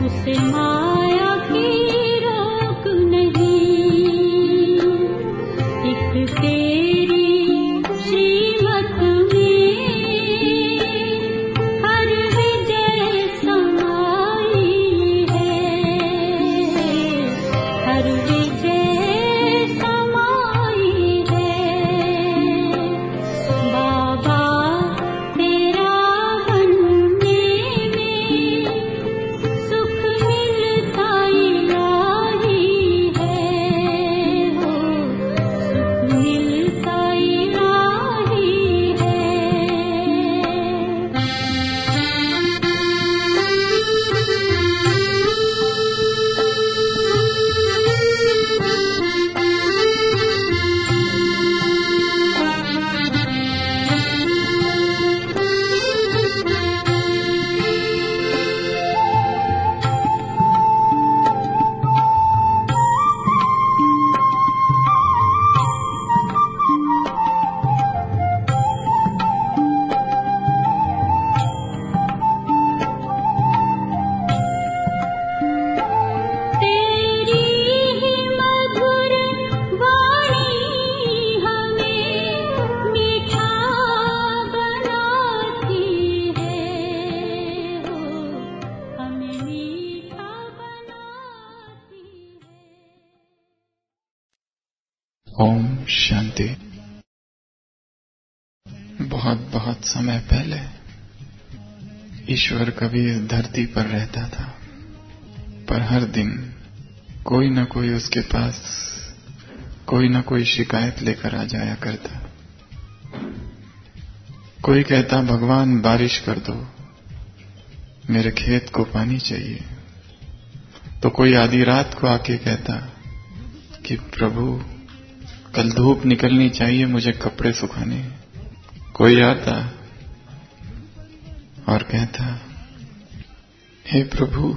ओम शांति। बहुत बहुत समय पहले ईश्वर कभी इस धरती पर रहता था, पर हर दिन कोई न कोई उसके पास कोई न कोई शिकायत लेकर आ जाया करता। कोई कहता भगवान बारिश कर दो, मेरे खेत को पानी चाहिए। तो कोई आधी रात को आके कहता कि प्रभु कल धूप निकलनी चाहिए, मुझे कपड़े सुखाने। कोई आता और कहता हे प्रभु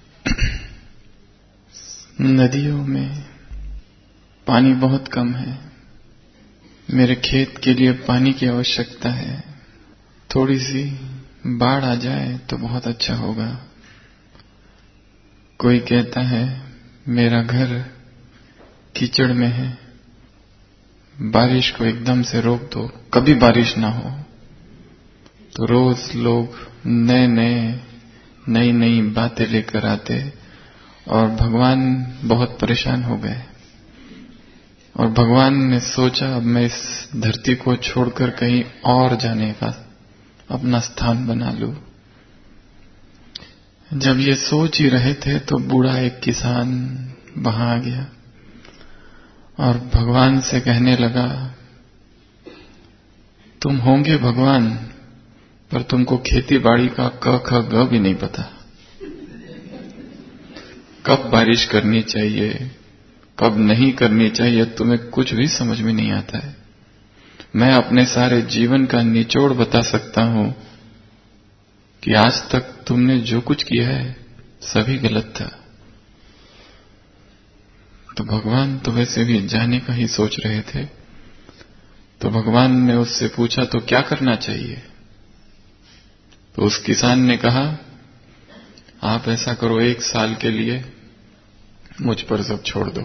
नदियों में पानी बहुत कम है, मेरे खेत के लिए पानी की आवश्यकता है, थोड़ी सी बाढ़ आ जाए तो बहुत अच्छा होगा। कोई कहता है मेरा घर कीचड़ में है, बारिश को एकदम से रोक दो, कभी बारिश ना हो। तो रोज लोग नई नई बातें लेकर आते और भगवान बहुत परेशान हो गए। और भगवान ने सोचा अब मैं इस धरती को छोड़कर कहीं और जाने का अपना स्थान बना लूं। जब ये सोच ही रहे थे तो बूढ़ा एक किसान वहां आ गया और भगवान से कहने लगा तुम होंगे भगवान, पर तुमको खेती बाड़ी का क ख ग भी नहीं पता। कब बारिश करनी चाहिए, कब नहीं करनी चाहिए, तुम्हें कुछ भी समझ में नहीं आता है। मैं अपने सारे जीवन का निचोड़ बता सकता हूं कि आज तक तुमने जो कुछ किया है सभी गलत था। तो भगवान तो वैसे भी जाने का ही सोच रहे थे। तो भगवान ने उससे पूछा तो क्या करना चाहिए। तो उस किसान ने कहा आप ऐसा करो, 1 साल के लिए मुझ पर सब छोड़ दो,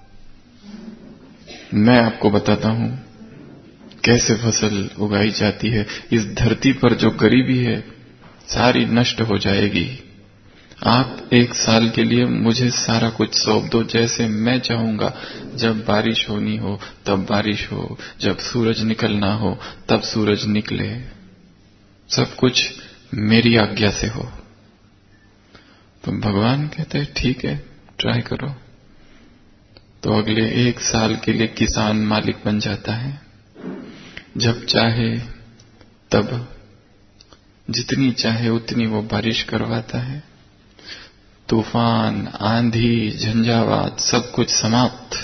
मैं आपको बताता हूं कैसे फसल उगाई जाती है। इस धरती पर जो गरीबी है सारी नष्ट हो जाएगी। आप 1 साल के लिए मुझे सारा कुछ सौंप दो, जैसे मैं चाहूंगा। जब बारिश होनी हो तब बारिश हो, जब सूरज निकलना हो तब सूरज निकले, सब कुछ मेरी आज्ञा से हो। तो भगवान कहते हैं ठीक है, ट्राई करो। तो अगले 1 साल के लिए किसान मालिक बन जाता है। जब चाहे तब जितनी चाहे उतनी वो बारिश करवाता है। तूफान, आंधी, झंझावात सब कुछ समाप्त,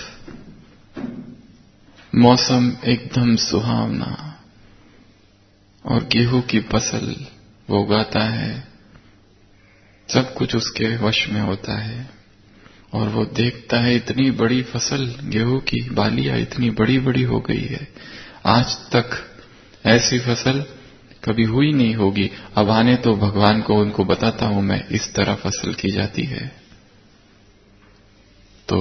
मौसम एकदम सुहावना, और गेहूं की फसल वो उगाता है। सब कुछ उसके वश में होता है। और वो देखता है इतनी बड़ी फसल, गेहूं की बालियां इतनी बड़ी बड़ी हो गई है। आज तक ऐसी फसल कभी हुई नहीं होगी। अब आने तो भगवान को उनको बताता हूं मैं, इस तरह फसल की जाती है। तो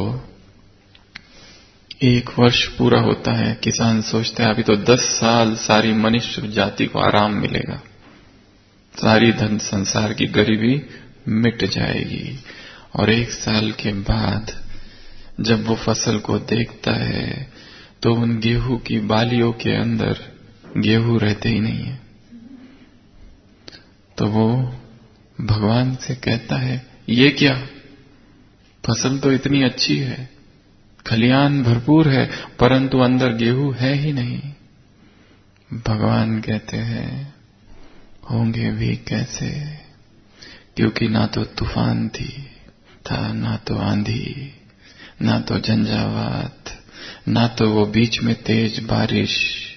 1 वर्ष पूरा होता है, किसान सोचता है अभी तो 10 साल सारी मनुष्य जाति को आराम मिलेगा, सारी धन संसार की गरीबी मिट जाएगी। और 1 साल के बाद जब वो फसल को देखता है तो उन गेहूं की बालियों के अंदर गेहूं रहते ही नहीं है। तो वो भगवान से कहता है ये क्या, फसल तो इतनी अच्छी है, खलियान भरपूर है, परंतु अंदर गेहूं है ही नहीं। भगवान कहते हैं होंगे भी कैसे, क्योंकि ना तो तूफान था, ना तो आंधी, ना तो झंझावात, ना तो वो बीच में तेज बारिश।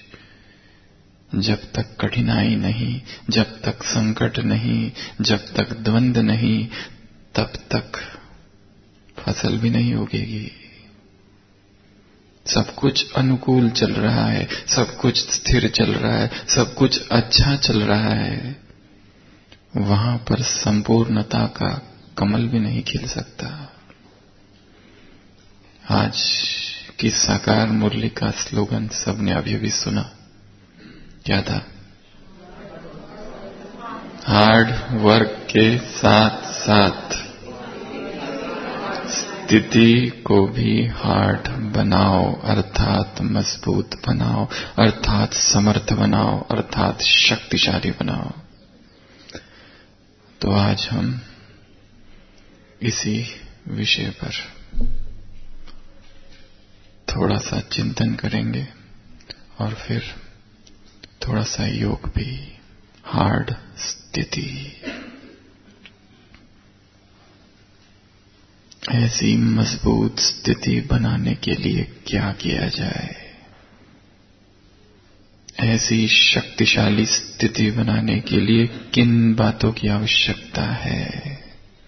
जब तक कठिनाई नहीं, जब तक संकट नहीं, जब तक द्वंद नहीं, तब तक फसल भी नहीं उगेगी। सब कुछ अनुकूल चल रहा है, सब कुछ स्थिर चल रहा है, सब कुछ अच्छा चल रहा है, वहां पर संपूर्णता का कमल भी नहीं खिल सकता। आज की साकार मुरली का स्लोगन सबने अभी अभी सुना, क्या था? हार्ड वर्क के साथ साथ स्थिति को भी हार्ड बनाओ, अर्थात मजबूत बनाओ, अर्थात समर्थ बनाओ, अर्थात शक्तिशाली बनाओ। तो आज हम इसी विषय पर थोड़ा सा चिंतन करेंगे और फिर थोड़ा सा योग भी। हार्ड स्थिति, ऐसी मजबूत स्थिति बनाने के लिए क्या किया जाए, ऐसी शक्तिशाली स्थिति बनाने के लिए किन बातों की आवश्यकता है।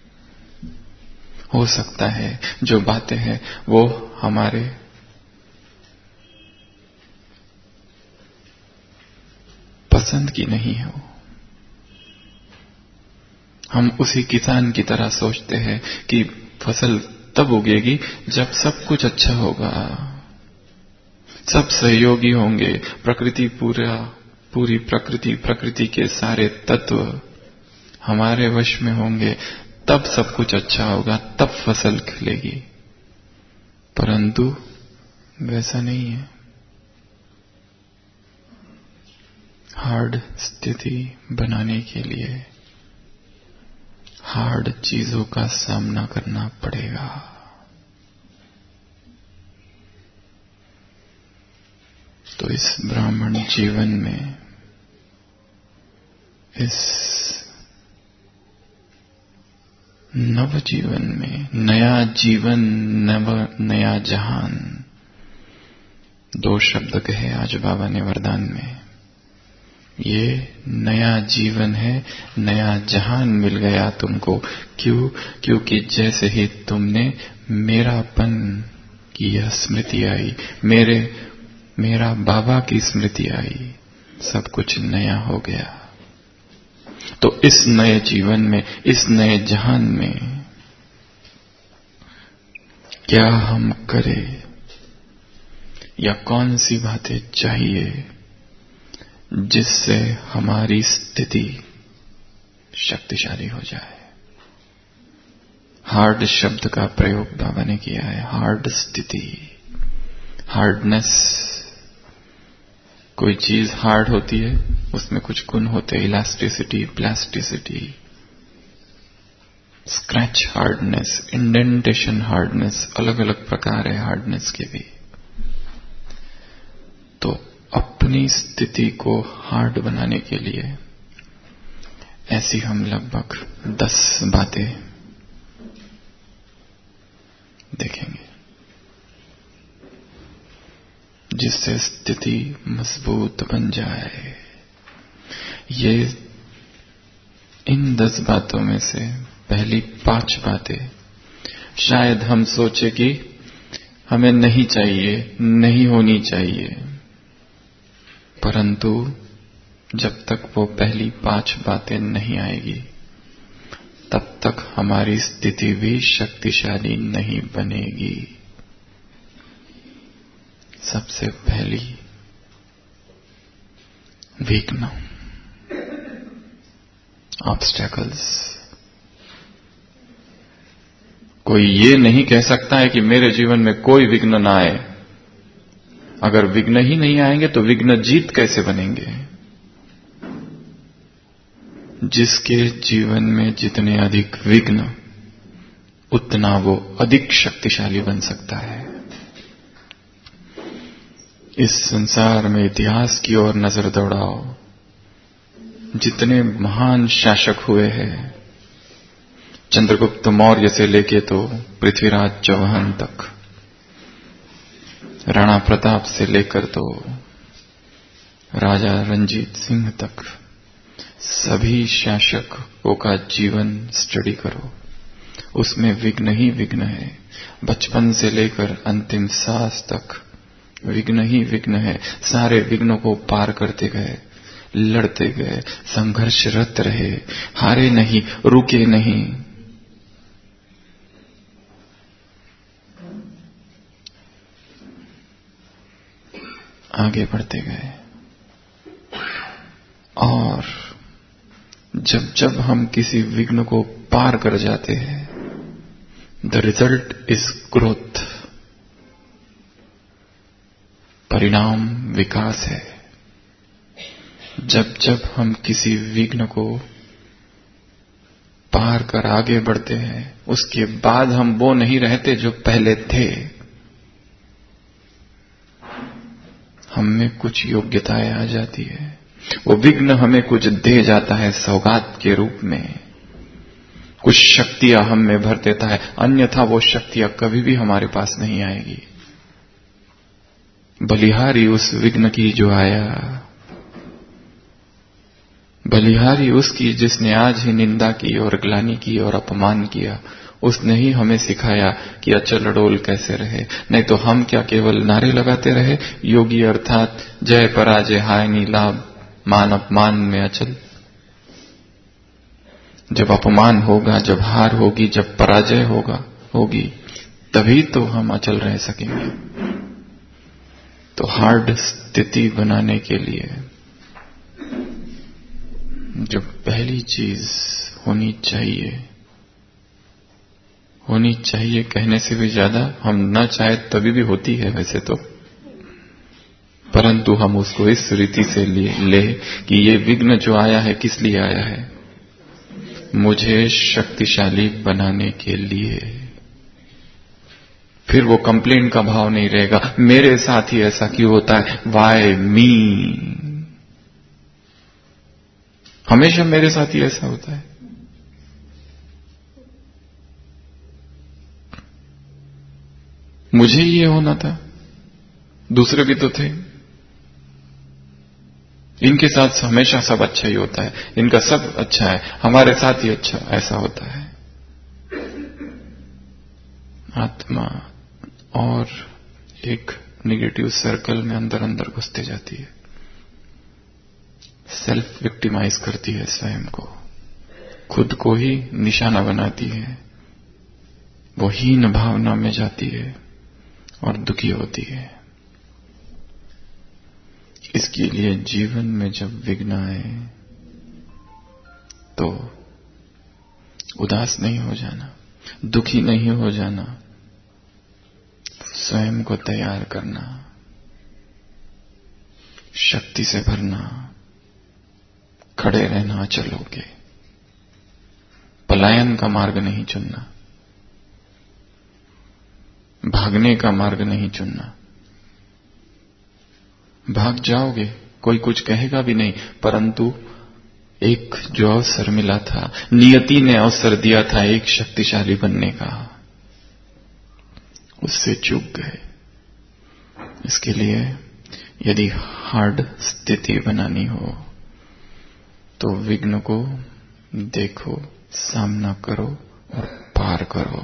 हो सकता है जो बातें हैं वो हमारे पसंद की नहीं हो। हम उसी किसान की तरह सोचते हैं कि फसल तब उगेगी जब सब कुछ अच्छा होगा, सब सहयोगी होंगे, प्रकृति पूरी प्रकृति के सारे तत्व हमारे वश में होंगे, तब सब कुछ अच्छा होगा, तब फसल खिलेगी। परंतु वैसा नहीं है। हार्ड स्थिति बनाने के लिए हार्ड चीजों का सामना करना पड़ेगा। तो इस ब्राह्मण जीवन में, इस नव जीवन में, नया जीवन, नया जहान, 2 शब्द कहे आज बाबा ने वरदान में। ये नया जीवन है, नया जहान मिल गया तुमको। क्यों? क्योंकि जैसे ही तुमने मेरापन की यह स्मृति आई, मेरा बाबा की स्मृति आई, सब कुछ नया हो गया। तो इस नए जीवन में, इस नए जहान में क्या हम करें, या कौन सी बातें चाहिए जिससे हमारी स्थिति शक्तिशाली हो जाए। हार्ड शब्द का प्रयोग बाबा ने किया है। हार्ड स्थिति, हार्डनेस। कोई चीज हार्ड होती है, उसमें कुछ गुण होते हैं, elasticity, plasticity, scratch hardness, indentation hardness, अलग अलग प्रकार है हार्डनेस के भी। तो अपनी स्थिति को हार्ड बनाने के लिए ऐसी हम लगभग 10 बातें देखेंगे जिससे स्थिति मजबूत बन जाए। ये इन 10 बातों में से पहली 5 बातें शायद हम सोचे कि हमें नहीं चाहिए, नहीं होनी चाहिए, परंतु जब तक वो पहली 5 बातें नहीं आएगी तब तक हमारी स्थिति भी शक्तिशाली नहीं बनेगी। सबसे पहली विघ्न, ऑब्स्टेकल्स। कोई ये नहीं कह सकता है कि मेरे जीवन में कोई विघ्न ना आए। अगर विघ्न ही नहीं आएंगे तो विघ्न जीत कैसे बनेंगे? जिसके जीवन में जितने अधिक विघ्न उतना वो अधिक शक्तिशाली बन सकता है। इस संसार में इतिहास की ओर नजर दौड़ाओ, जितने महान शासक हुए हैं, चंद्रगुप्त मौर्य से लेके तो पृथ्वीराज चौहान तक, राणा प्रताप से लेकर तो राजा रंजीत सिंह तक, सभी शासकों का जीवन स्टडी करो, उसमें विघ्न ही विघ्न है। बचपन से लेकर अंतिम सांस तक विघ्न ही विघ्न है। सारे विघ्नों को पार करते गए, लड़ते गए, संघर्षरत रहे, हारे नहीं, रुके नहीं। आगे बढ़ते गए। और जब जब हम किसी विघ्न को पार कर जाते हैं, द रिजल्ट इज ग्रोथ, परिणाम विकास है। जब जब हम किसी विघ्न को पार कर आगे बढ़ते हैं, उसके बाद हम वो नहीं रहते जो पहले थे। हम में कुछ योग्यताएं आ जाती है, वो विघ्न हमें कुछ दे जाता है सौगात के रूप में, कुछ शक्तियां हम में भर देता है, अन्यथा वो शक्तियां कभी भी हमारे पास नहीं आएगी। बलिहारी उस विघ्न की जो आया, बलिहारी उसकी जिसने आज ही निंदा की और ग्लानि की और अपमान किया। उसने ही हमें सिखाया कि अचल अडोल कैसे रहे। नहीं तो हम क्या केवल नारे लगाते रहे, योगी अर्थात जय पराजय हानि लाभ, मान अपमान में अचल। जब अपमान होगा, जब हार होगी, जब पराजय होगी, तभी तो हम अचल रह सकेंगे। तो हार्ड स्थिति बनाने के लिए जो पहली चीज होनी चाहिए कहने से भी ज्यादा हम ना चाहे तभी भी होती है वैसे तो, परंतु हम उसको इस रीति से ले कि ये विघ्न जो आया है किस लिए आया है? मुझे शक्तिशाली बनाने के लिए। फिर वो कंप्लेंट का भाव नहीं रहेगा, मेरे साथ ही ऐसा क्यों होता है, वाई मी, हमेशा मेरे साथ ही ऐसा होता है। मुझे ये होना था, दूसरे भी तो थे, इनके साथ हमेशा सब अच्छा ही होता है, इनका सब अच्छा है, हमारे साथ ही अच्छा ऐसा होता है। आत्मा और एक निगेटिव सर्कल में अंदर अंदर घुसते जाती है, सेल्फ विक्टिमाइज करती है, स्वयं को, खुद को ही निशाना बनाती है, वो हीन भावना में जाती है और दुखी होती है। इसके लिए जीवन में जब विघ्न आए तो उदास नहीं हो जाना, दुखी नहीं हो जाना, स्वयं को तैयार करना, शक्ति से भरना, खड़े रहना अचल होके, पलायन का मार्ग नहीं चुनना, भागने का मार्ग नहीं चुनना। भाग जाओगे, कोई कुछ कहेगा भी नहीं, परंतु एक जो अवसर मिला था, नियति ने अवसर दिया था एक शक्तिशाली बनने का, उससे चूक गए। इसके लिए यदि हार्ड स्थिति बनानी हो तो विघ्न को देखो, सामना करो और पार करो,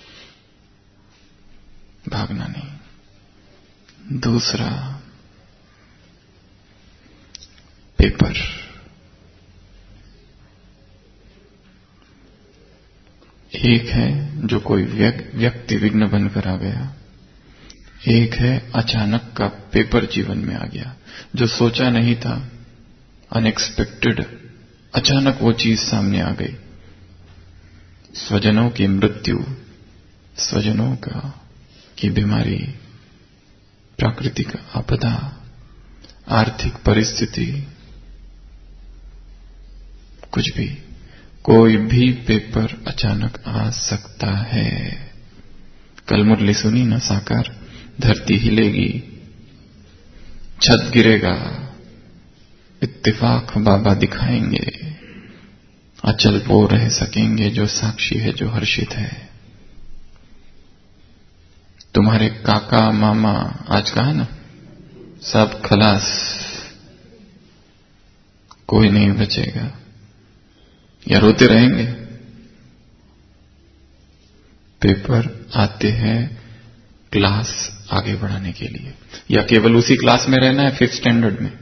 भागना नहीं। 2, पेपर। एक है जो कोई व्यक्ति विघ्न बनकर आ गया, एक है अचानक का पेपर जीवन में आ गया, जो सोचा नहीं था, अनएक्सपेक्टेड, अचानक वो चीज सामने आ गई। स्वजनों की मृत्यु, स्वजनों की बीमारी, प्राकृतिक आपदा, आर्थिक परिस्थिति, कुछ भी, कोई भी पेपर अचानक आ सकता है। कल मुरली सुनी ना साकार, धरती हिलेगी, छत गिरेगा, इत्तेफाक बाबा दिखाएंगे, अचल वो रह सकेंगे जो साक्षी है, जो हर्षित है। तुम्हारे काका मामा आज कहा ना, सब खलास, कोई नहीं बचेगा, या रोते रहेंगे। पेपर आते हैं क्लास आगे बढ़ाने के लिए, या केवल उसी क्लास में रहना है, 5th स्टैंडर्ड में।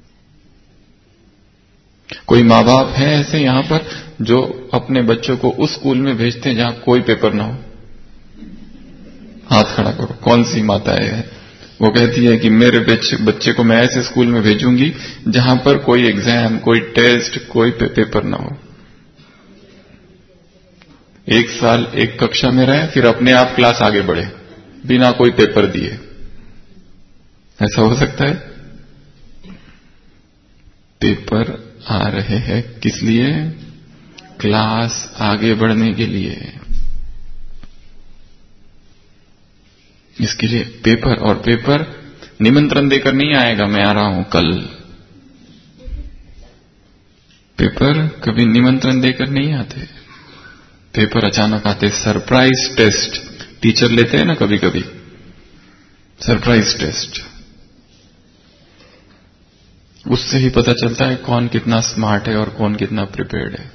कोई माँ बाप है ऐसे यहां पर जो अपने बच्चों को उस स्कूल में भेजते हैं जहां कोई पेपर ना हो? हाथ खड़ा करो, कौन सी माता है वो कहती है कि मेरे बच्चे को मैं ऐसे स्कूल में भेजूंगी जहां पर कोई एग्जाम, कोई टेस्ट, कोई पेपर ना हो। 1 साल एक कक्षा में रहे, फिर अपने आप क्लास आगे बढ़े बिना कोई पेपर दिए। ऐसा हो सकता है? पेपर आ रहे हैं किस लिए? क्लास आगे बढ़ने के लिए। इसके लिए पेपर, और पेपर निमंत्रण देकर नहीं आएगा मैं आ रहा हूं कल। पेपर कभी निमंत्रण देकर नहीं आते, पेपर अचानक आते। सरप्राइज टेस्ट टीचर लेते हैं ना कभी कभी, सरप्राइज टेस्ट, उससे ही पता चलता है कौन कितना स्मार्ट है और कौन कितना प्रिपेयर्ड है।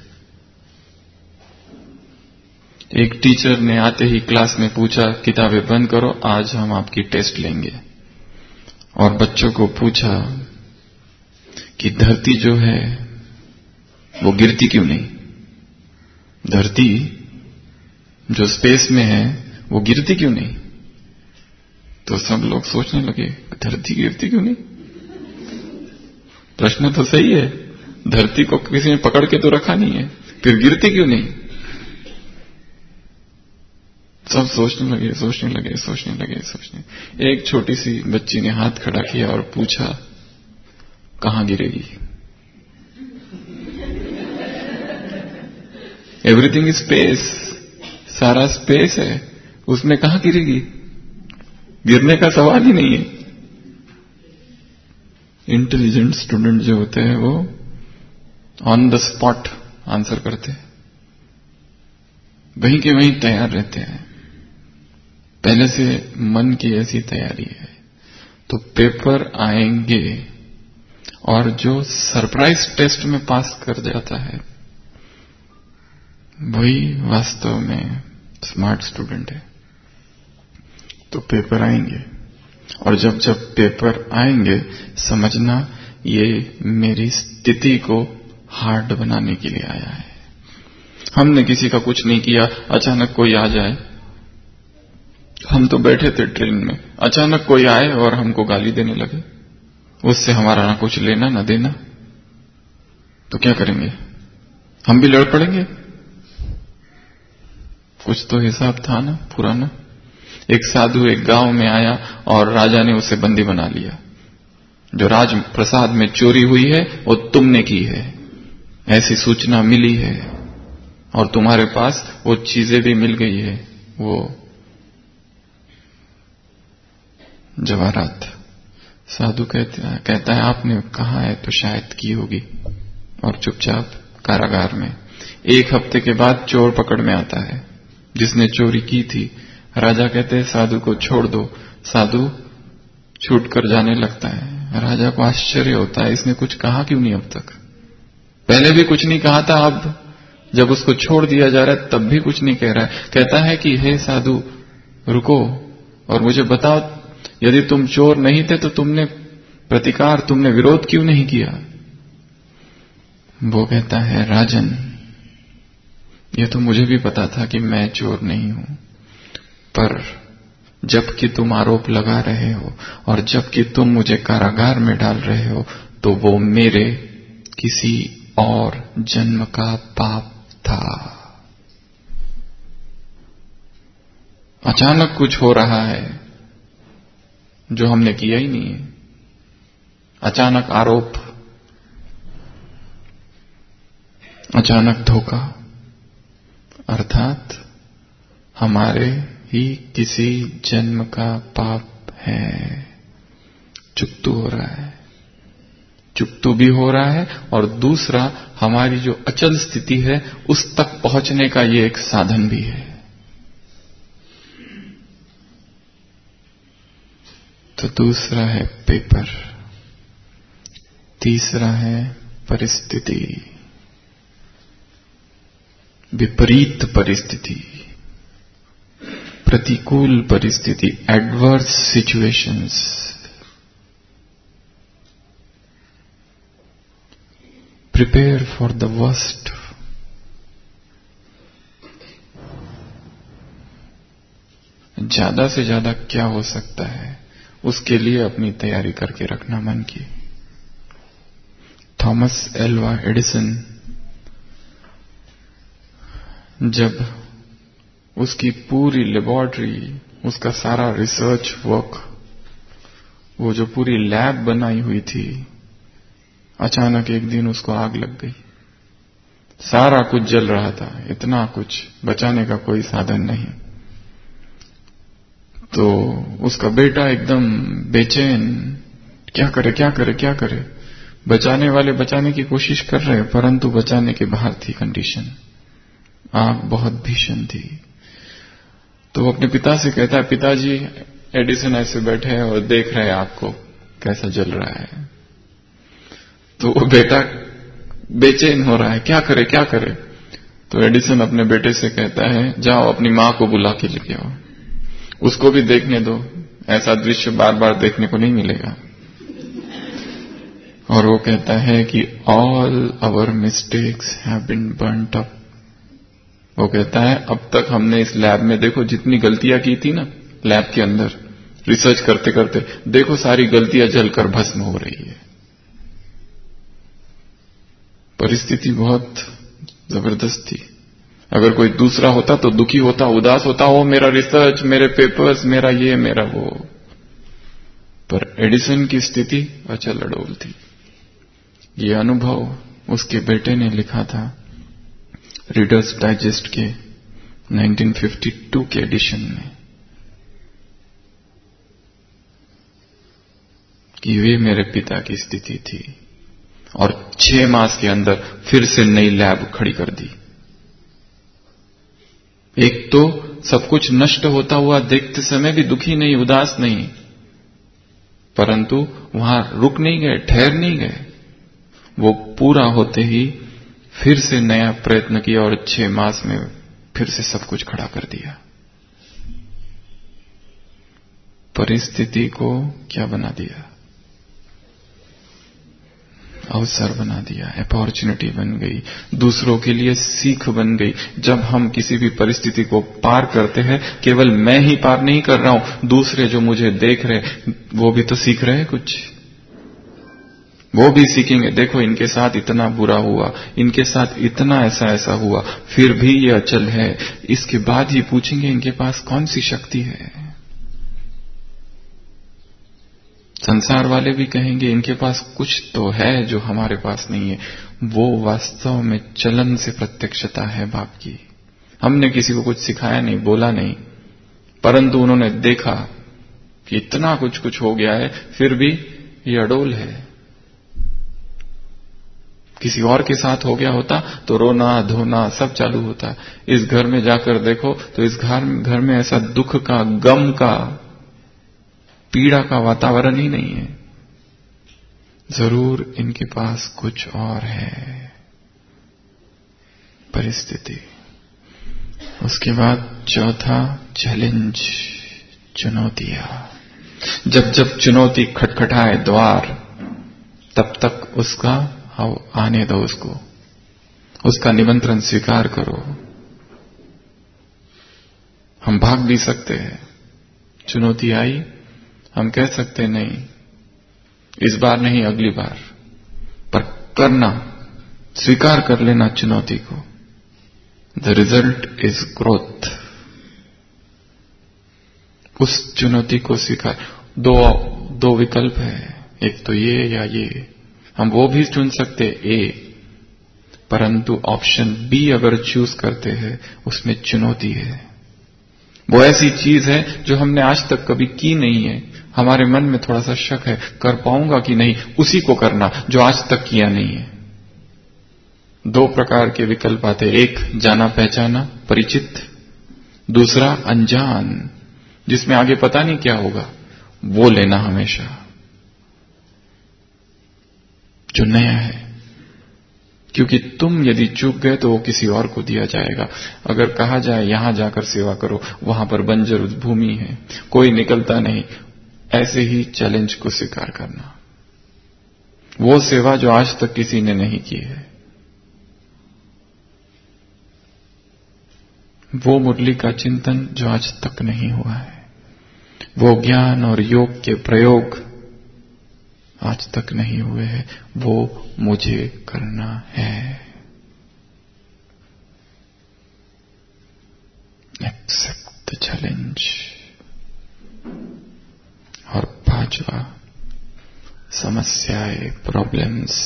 एक टीचर ने आते ही क्लास में पूछा, किताबें बंद करो, आज हम आपकी टेस्ट लेंगे। और बच्चों को पूछा कि धरती जो है वो गिरती क्यों नहीं? धरती जो स्पेस में है वो गिरती क्यों नहीं? तो सब लोग सोचने लगे, धरती गिरती क्यों नहीं? प्रश्न तो सही है, धरती को किसी ने पकड़ के तो रखा नहीं है, फिर गिरती क्यों नहीं? सब सोचने लगे। एक छोटी सी बच्ची ने हाथ खड़ा किया और पूछा, कहां गिरेगी? एवरीथिंग इज स्पेस, सारा स्पेस है, उसमें कहां गिरेगी? गिरने का सवाल ही नहीं है। इंटेलिजेंट स्टूडेंट जो होते हैं वो ऑन द स्पॉट आंसर करते हैं, वहीं के वहीं तैयार रहते हैं, पहले से मन की ऐसी तैयारी है। तो पेपर आएंगे, और जो सरप्राइज टेस्ट में पास कर जाता है वही वास्तव में स्मार्ट स्टूडेंट है। तो पेपर आएंगे, और जब जब पेपर आएंगे समझना ये मेरी स्थिति को हार्ड बनाने के लिए आया है। हमने किसी का कुछ नहीं किया, अचानक कोई आ जाए, हम तो बैठे थे ट्रेन में, अचानक कोई आए और हमको गाली देने लगे, उससे हमारा ना कुछ लेना ना देना, तो क्या करेंगे? हम भी लड़ पड़ेंगे। कुछ तो हिसाब था ना पुराना। एक साधु एक गांव में आया और राजा ने उसे बंदी बना लिया। जो राज प्रसाद में चोरी हुई है वो तुमने की है, ऐसी सूचना मिली है, और तुम्हारे पास वो चीजें भी मिल गई है, वो जवाहरात। साधु कहता है आपने कहा है तो शायद की होगी, और चुपचाप कारागार में। 1 हफ्ते के बाद चोर पकड़ में आता है जिसने चोरी की थी। राजा कहते हैं साधु को छोड़ दो, साधु छूट कर जाने लगता है। राजा को आश्चर्य होता है, इसने कुछ कहा क्यों नहीं अब तक? पहले भी कुछ नहीं कहा था, अब जब उसको छोड़ दिया जा रहा है तब भी कुछ नहीं कह रहा है। कहता है कि हे साधु रुको और मुझे बताओ, यदि तुम चोर नहीं थे तो तुमने प्रतिकार, तुमने विरोध क्यों नहीं किया? वो कहता है, राजन, ये तो मुझे भी पता था कि मैं चोर नहीं हूं, पर जबकि तुम आरोप लगा रहे हो और जबकि तुम मुझे कारागार में डाल रहे हो, तो वो मेरे किसी और जन्म का पाप था। अचानक कुछ हो रहा है जो हमने किया ही नहीं है। अचानक आरोप, अचानक धोखा, अर्थात हमारे ही किसी जन्म का पाप है। चुकतू हो रहा है, चुकतू भी हो रहा है, और दूसरा हमारी जो अचल स्थिति है उस तक पहुंचने का ये एक साधन भी है। तो दूसरा है पेपर, तीसरा है परिस्थिति, विपरीत परिस्थिति, प्रतिकूल परिस्थिति, adverse situations. Prepare for the worst. ज्यादा से ज्यादा क्या हो सकता है उसके लिए अपनी तैयारी करके रखना मन की। थॉमस एल्वा एडिसन, जब उसकी पूरी लेबोरेटरी, उसका सारा रिसर्च वर्क, वो जो पूरी लैब बनाई हुई थी, अचानक एक दिन उसको आग लग गई। सारा कुछ जल रहा था, इतना कुछ, बचाने का कोई साधन नहीं। तो उसका बेटा एकदम बेचैन, क्या करे क्या करे क्या करे। बचाने वाले बचाने की कोशिश कर रहे हैं, परंतु बचाने के बाहर थी कंडीशन। आग बहुत भीषण थी। तो वो अपने पिता से कहता है, पिताजी, एडिसन ऐसे बैठे हैं और देख रहे हैं आग को कैसा जल रहा है। तो वो बेटा बेचैन हो रहा है, क्या करे क्या करे। तो एडिसन अपने बेटे से कहता है, जाओ अपनी मां को बुला के लेके आओ, उसको भी देखने दो, ऐसा दृश्य बार बार देखने को नहीं मिलेगा। और वो कहता है कि all our mistakes have been burnt up. वो कहता है, अब तक हमने इस लैब में देखो जितनी गलतियां की थी ना, लैब के अंदर रिसर्च करते करते, देखो सारी गलतियां जलकर भस्म हो रही है। परिस्थिति बहुत जबरदस्त थी। अगर कोई दूसरा होता तो दुखी होता, उदास होता, ओ मेरा रिसर्च, मेरे पेपर्स, मेरा ये मेरा वो। पर एडिसन की स्थिति अचल अडोल थी। ये अनुभव उसके बेटे ने लिखा था रीडर्स डाइजेस्ट के 1952 के एडिशन में, कि वे मेरे पिता की स्थिति थी। और 6 मास के अंदर फिर से नई लैब खड़ी कर दी। एक तो सब कुछ नष्ट होता हुआ देखते समय भी दुखी नहीं, उदास नहीं, परंतु वहां रुक नहीं गए, ठहर नहीं गए। वो पूरा होते ही फिर से नया प्रयत्न किया और 6 मास में फिर से सब कुछ खड़ा कर दिया। परिस्थिति को क्या बना दिया? अवसर बना दिया, अपॉर्चुनिटी बन गई, दूसरों के लिए सीख बन गई। जब हम किसी भी परिस्थिति को पार करते हैं, केवल मैं ही पार नहीं कर रहा हूं, दूसरे जो मुझे देख रहे वो भी तो सीख रहे हैं कुछ, वो भी सीखेंगे। देखो इनके साथ इतना बुरा हुआ, इनके साथ इतना ऐसा ऐसा हुआ, फिर भी ये अचल है। इसके बाद ही पूछेंगे इनके पास कौन सी शक्ति है। संसार वाले भी कहेंगे इनके पास कुछ तो है जो हमारे पास नहीं है। वो वास्तव में चलन से प्रत्यक्षता है बाप की। हमने किसी को कुछ सिखाया नहीं, बोला नहीं, परंतु उन्होंने देखा कि इतना कुछ कुछ हो गया है, फिर भी ये अडोल है। किसी और के साथ हो गया होता तो रोना धोना सब चालू होता। इस घर में जाकर देखो तो इस घर में ऐसा दुख का, गम का, पीड़ा का वातावरण ही नहीं है। जरूर इनके पास कुछ और है। परिस्थिति। उसके बाद चौथा चैलेंज, चुनौतियां। जब जब चुनौती खटखटाए द्वार, तब तक उसका आने दो उसको। उसका निमंत्रण स्वीकार करो। हम भाग भी सकते हैं, चुनौती आई, हम कह सकते नहीं, इस बार नहीं अगली बार, पर करना, स्वीकार कर लेना चुनौती को। The result is growth. उस चुनौती को स्वीकार। दो विकल्प है, एक तो ये या ये। हम वो भी चुन सकते ए, परंतु ऑप्शन बी अगर चूज करते हैं उसमें चुनौती है। वो ऐसी चीज है जो हमने आज तक कभी की नहीं है, हमारे मन में थोड़ा सा शक है, कर पाऊंगा कि नहीं, उसी को करना जो आज तक किया नहीं है। दो प्रकार के विकल्प आते, एक जाना पहचाना परिचित, दूसरा अनजान जिसमें आगे पता नहीं क्या होगा, वो लेना हमेशा जो नया है। क्योंकि तुम यदि चूक गए तो वो किसी और को दिया जाएगा। अगर कहा जाए यहां जाकर सेवा करो, वहां पर बंजर भूमि है, कोई निकलता नहीं, ऐसे ही चैलेंज को स्वीकार करना। वो सेवा जो आज तक किसी ने नहीं की है, वो मुरली का चिंतन जो आज तक नहीं हुआ है, वो ज्ञान और योग के प्रयोग आज तक नहीं हुए हैं, वो मुझे करना है। Accept the challenge. और पांचवा, समस्याएं, प्रॉब्लम्स।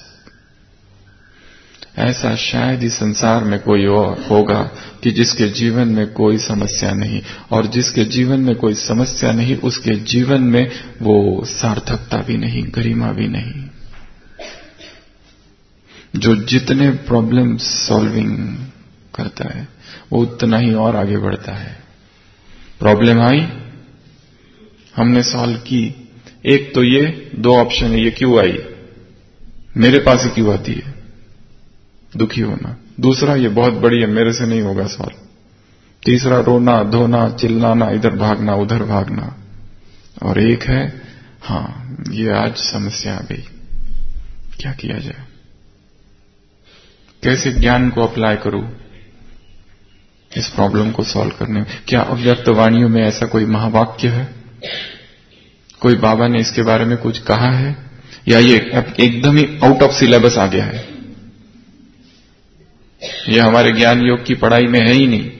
ऐसा शायद इस संसार में कोई और होगा कि जिसके जीवन में कोई समस्या नहीं, और जिसके जीवन में कोई समस्या नहीं उसके जीवन में वो सार्थकता भी नहीं, गरिमा भी नहीं। जो जितने प्रॉब्लम सॉल्विंग करता है वो उतना ही और आगे बढ़ता है। प्रॉब्लम आई, हमने सॉल्व की, एक तो ये, दो ऑप्शन है, ये क्यों आई, मेरे पास ही क्यों आती है, दुखी होना। दूसरा, ये बहुत बड़ी है, मेरे से नहीं होगा सॉल्व। तीसरा, रोना धोना चिल्लाना, इधर भागना उधर भागना। और एक है, हां ये आज समस्या आ गई, क्या किया जाए, कैसे ज्ञान को अप्लाई करूं इस प्रॉब्लम को सॉल्व करने में। क्या अव्यक्त वाणियों में ऐसा कोई महावाक्य है, कोई बाबा ने इसके बारे में कुछ कहा है, या ये एकदम ही आउट ऑफ सिलेबस आ गया है, ये हमारे ज्ञान योग की पढ़ाई में है ही नहीं।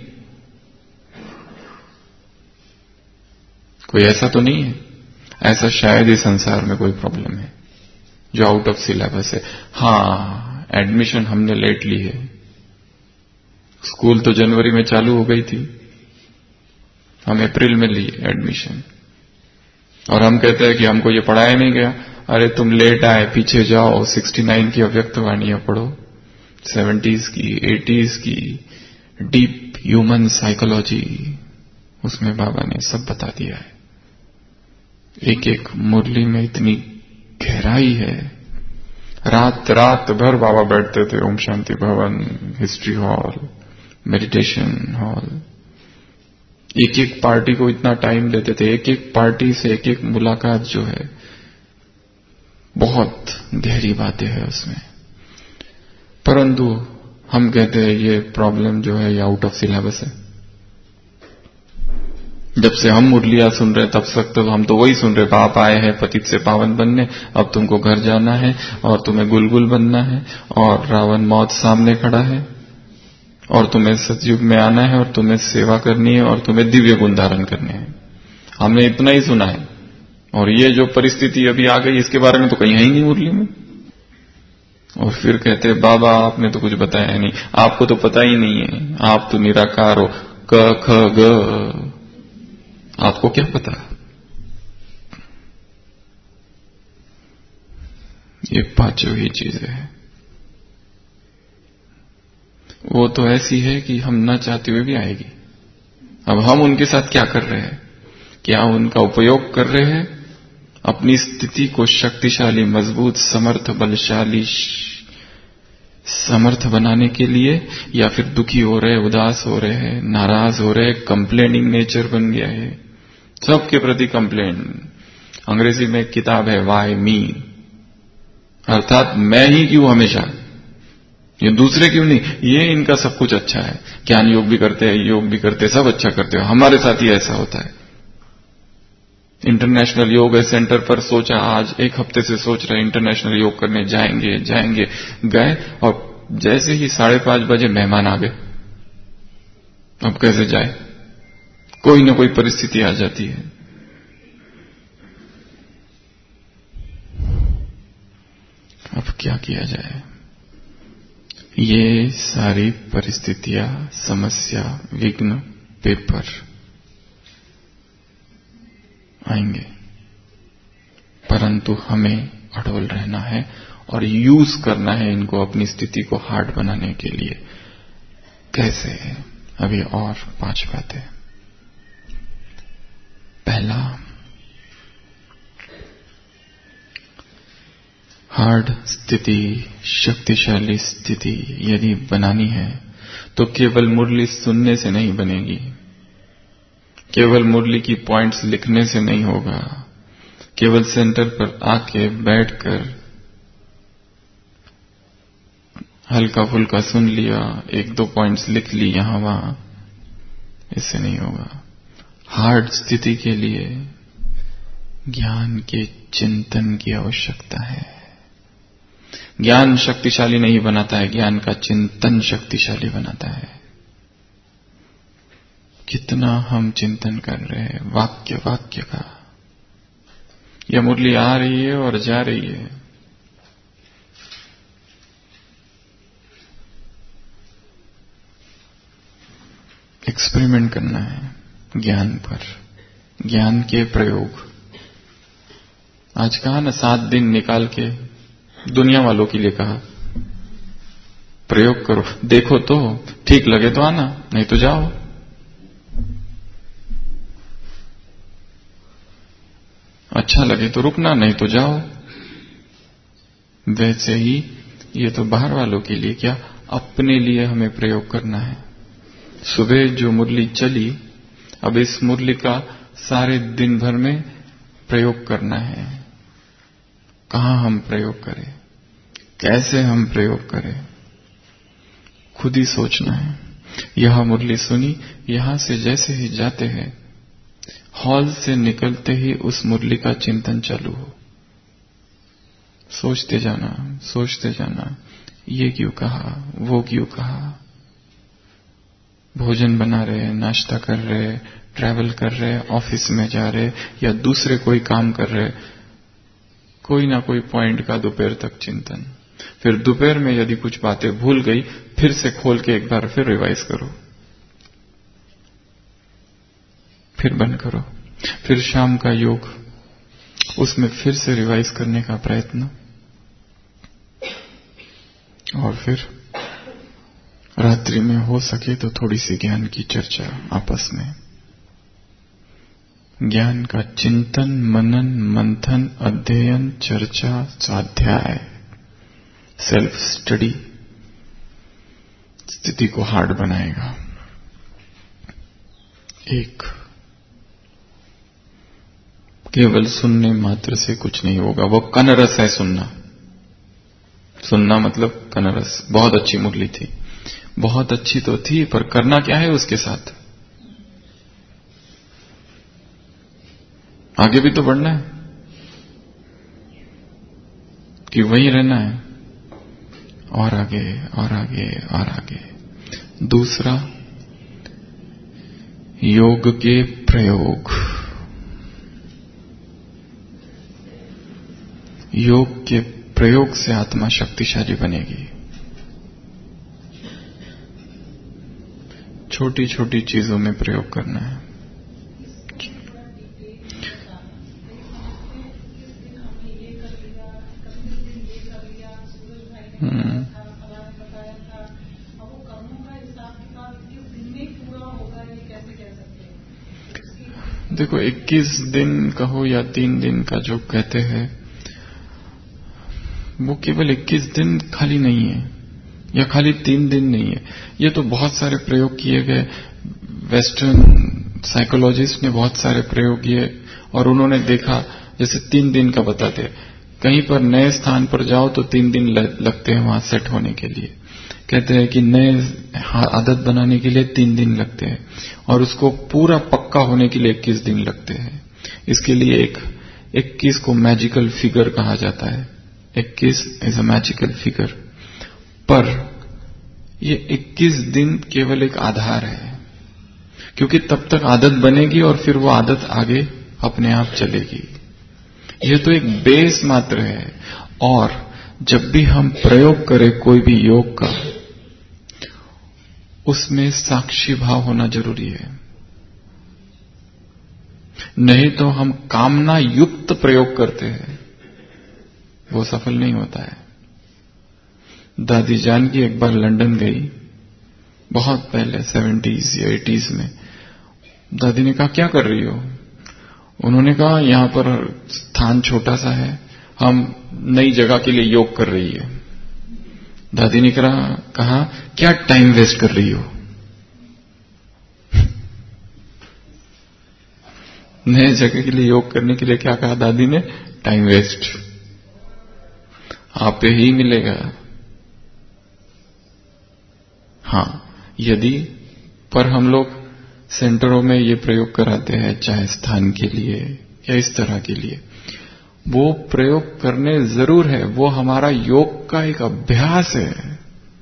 कोई ऐसा तो नहीं है, ऐसा शायद ही संसार में कोई प्रॉब्लम है जो आउट ऑफ सिलेबस है। हां, एडमिशन हमने लेट ली है, स्कूल तो जनवरी में चालू हो गई थी, हम अप्रैल में ली एडमिशन, और हम कहते हैं कि हमको ये पढ़ाया नहीं गया। अरे तुम लेट आए, पीछे जाओ, 69 की अव्यक्त वाणियां पढ़ो, 70s की, 80s की, डीप ह्यूमन साइकोलॉजी, उसमें बाबा ने सब बता दिया है। एक एक मुरली में इतनी गहराई है। रात रात भर बाबा बैठते थे ओम शांति भवन, हिस्ट्री हॉल, मेडिटेशन हॉल, एक एक पार्टी को इतना टाइम देते थे, एक एक पार्टी से एक एक मुलाकात जो है, बहुत गहरी बातें हैं उसमें। परंतु हम कहते हैं ये प्रॉब्लम जो है ये आउट ऑफ सिलेबस है। जब से हम मुरलियां सुन रहे तब तक तो हम तो वही सुन रहे, बाप आए हैं पतित से पावन बनने, अब तुमको घर जाना है और तुम्हें गुलगुल बनना है, और रावण मौत सामने खड़ा है, और तुम्हें सतयुग में आना है, और तुम्हें सेवा करनी है, और तुम्हें दिव्य गुण धारण करने हैं। हमने इतना ही सुना है, और ये जो परिस्थिति अभी आ गई इसके बारे में तो कहीं है ही नहीं मुरली में। और फिर कहते बाबा आपने तो कुछ बताया नहीं, आपको तो पता ही नहीं है, आप तो निराकार हो, क ख ग, आपको क्या पता। ये पांचों ही चीजें हैं, वो तो ऐसी है कि हम न चाहते हुए भी आएगी। अब हम उनके साथ क्या कर रहे हैं, क्या उनका उपयोग कर रहे हैं अपनी स्थिति को शक्तिशाली, मजबूत, समर्थ, बलशाली, समर्थ बनाने के लिए, या फिर दुखी हो रहे, उदास हो रहे हैं, नाराज हो रहे, कंप्लेनिंग नेचर बन गया है, सबके प्रति कंप्लेन। अंग्रेजी में एक किताब है वाई मी, अर्थात मैं ही क्यों हमेशा, ये दूसरे क्यों नहीं, ये इनका सब कुछ अच्छा है, ज्ञान योग भी करते हैं, योग भी करते हैं, सब अच्छा करते हो, हमारे साथ ही ऐसा होता है। इंटरनेशनल योग सेंटर पर सोचा, आज एक हफ्ते से सोच रहे इंटरनेशनल योग करने जाएंगे, गए और जैसे ही 5:30 बजे मेहमान आ गए। अब कैसे जाए, कोई ना कोई परिस्थिति आ जाती है। अब क्या किया जाए, ये सारी परिस्थितियां, समस्या, विघ्न पेपर आएंगे, परंतु हमें अड़ोल रहना है और यूज करना है इनको अपनी स्थिति को हार्ड बनाने के लिए। कैसे, अभी और 5 बातें। पहला, हार्ड स्थिति, शक्तिशाली स्थिति यदि बनानी है तो केवल मुरली सुनने से नहीं बनेगी, केवल मुरली की पॉइंट्स लिखने से नहीं होगा, केवल सेंटर पर आके बैठकर हल्का फुल्का सुन लिया, 1-2 पॉइंट्स लिख ली यहां वहां, इससे नहीं होगा। हार्ड स्थिति के लिए ज्ञान के चिंतन की आवश्यकता है। ज्ञान शक्तिशाली नहीं बनाता है, ज्ञान का चिंतन शक्तिशाली बनाता है। कितना हम चिंतन कर रहे हैं वाक्य वाक्य का। यह मुरली आ रही है और जा रही है, एक्सपेरिमेंट करना है ज्ञान पर, ज्ञान के प्रयोग। आज कहा ना, 7 दिन निकाल के दुनिया वालों के लिए कहा, प्रयोग करो, देखो तो ठीक लगे तो आना, नहीं तो जाओ। अच्छा लगे तो रुकना, नहीं तो जाओ। वैसे ही ये तो बाहर वालों के लिए, क्या अपने लिए हमें प्रयोग करना है। सुबह जो मुरली चली, अब इस मुरली का सारे दिन भर में प्रयोग करना है। कहां हम प्रयोग करें, कैसे हम प्रयोग करें, खुद ही सोचना है। यह मुरली सुनी, यहां से जैसे ही जाते हैं, हॉल से निकलते ही उस मुरली का चिंतन चालू हो। सोचते जाना, ये क्यों कहा, वो क्यों कहा। भोजन बना रहे, नाश्ता कर रहे, ट्रैवल कर रहे, ऑफिस में जा रहे या दूसरे कोई काम कर रहे, कोई ना कोई पॉइंट का दोपहर तक चिंतन। फिर दोपहर में यदि कुछ बातें भूल गई, फिर से खोल के एक बार फिर रिवाइज करो, फिर बंद करो। फिर शाम का योग, उसमें फिर से रिवाइज करने का प्रयत्न, और फिर रात्रि में हो सके तो थोड़ी सी ज्ञान की चर्चा आपस में। ज्ञान का चिंतन, मनन, मंथन, अध्ययन, चर्चा, स्वाध्याय, सेल्फ स्टडी स्थिति को हार्ड बनाएगा। एक, केवल सुनने मात्र से कुछ नहीं होगा, वो कनरस है सुनना मतलब कनरस। बहुत अच्छी मुरली थी, बहुत अच्छी तो थी, पर करना क्या है उसके साथ, आगे भी तो बढ़ना है कि वहीं रहना है, और आगे और आगे और आगे। दूसरा, योग के प्रयोग। योग के प्रयोग से आत्मा शक्तिशाली बनेगी। छोटी छोटी चीजों में प्रयोग करना है। देखो, 21 दिन कहो या 3 दिन का जो कहते हैं, वो केवल 21 दिन खाली नहीं है, या खाली 3 दिन नहीं है। ये तो बहुत सारे प्रयोग किए गए। वेस्टर्न साइकोलॉजिस्ट ने बहुत सारे प्रयोग किए और उन्होंने देखा, जैसे 3 दिन का बताते हैं, कहीं पर नए स्थान पर जाओ तो 3 दिन लगते हैं वहां सेट होने के लिए। कहते हैं कि नए आदत बनाने के लिए 3 दिन लगते हैं और उसको पूरा पक्का होने के लिए 21 दिन लगते हैं। इसके लिए 21 को मैजिकल फिगर कहा जाता है। 21 इज अ मैजिकल फिगर। पर ये 21 दिन केवल एक आधार है, क्योंकि तब तक आदत बनेगी और फिर वो आदत आगे अपने आप चलेगी। ये तो एक बेस मात्र है। और जब भी हम प्रयोग करें कोई भी योग का, उसमें साक्षी भाव होना जरूरी है। नहीं तो हम कामना युक्त प्रयोग करते हैं, वो सफल नहीं होता है। दादी जानकी एक बार लंदन गई, बहुत पहले 70s या 80s में। दादी ने कहा क्या कर रही हो? उन्होंने कहा यहां पर स्थान छोटा सा है, हम नई जगह के लिए योग कर रही है। दादी ने कहा क्या टाइम वेस्ट कर रही हो? नए जगह के लिए योग करने के लिए क्या कहा दादी ने? टाइम वेस्ट, आप पे ही मिलेगा। हाँ, यदि पर हम लोग सेंटरों में ये प्रयोग कराते हैं, चाहे स्थान के लिए या इस तरह के लिए, वो प्रयोग करने जरूर है, वो हमारा योग का एक अभ्यास है,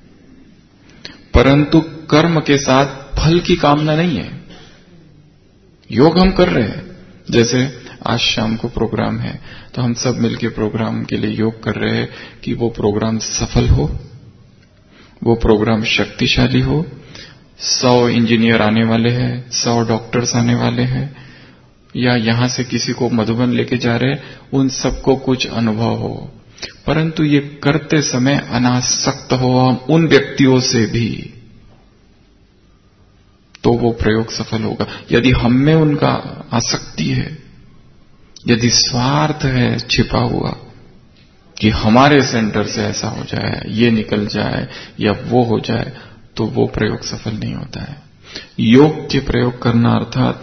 परंतु कर्म के साथ फल की कामना नहीं है। योग हम कर रहे हैं, जैसे आज शाम को प्रोग्राम है तो हम सब मिलकर प्रोग्राम के लिए योग कर रहे हैं कि वो प्रोग्राम सफल हो, वो प्रोग्राम शक्तिशाली हो। 100 इंजीनियर आने वाले हैं, 100 डॉक्टर्स आने वाले हैं, या यहां से किसी को मधुबन लेके जा रहे हैं, उन सबको कुछ अनुभव हो, परंतु ये करते समय अनासक्त हो उन व्यक्तियों से भी, तो वो प्रयोग सफल होगा। यदि हम में उनका आसक्ति है, यदि स्वार्थ है छिपा हुआ कि हमारे सेंटर से ऐसा हो जाए, ये निकल जाए या वो हो जाए, तो वो प्रयोग सफल नहीं होता है। योग के प्रयोग करना अर्थात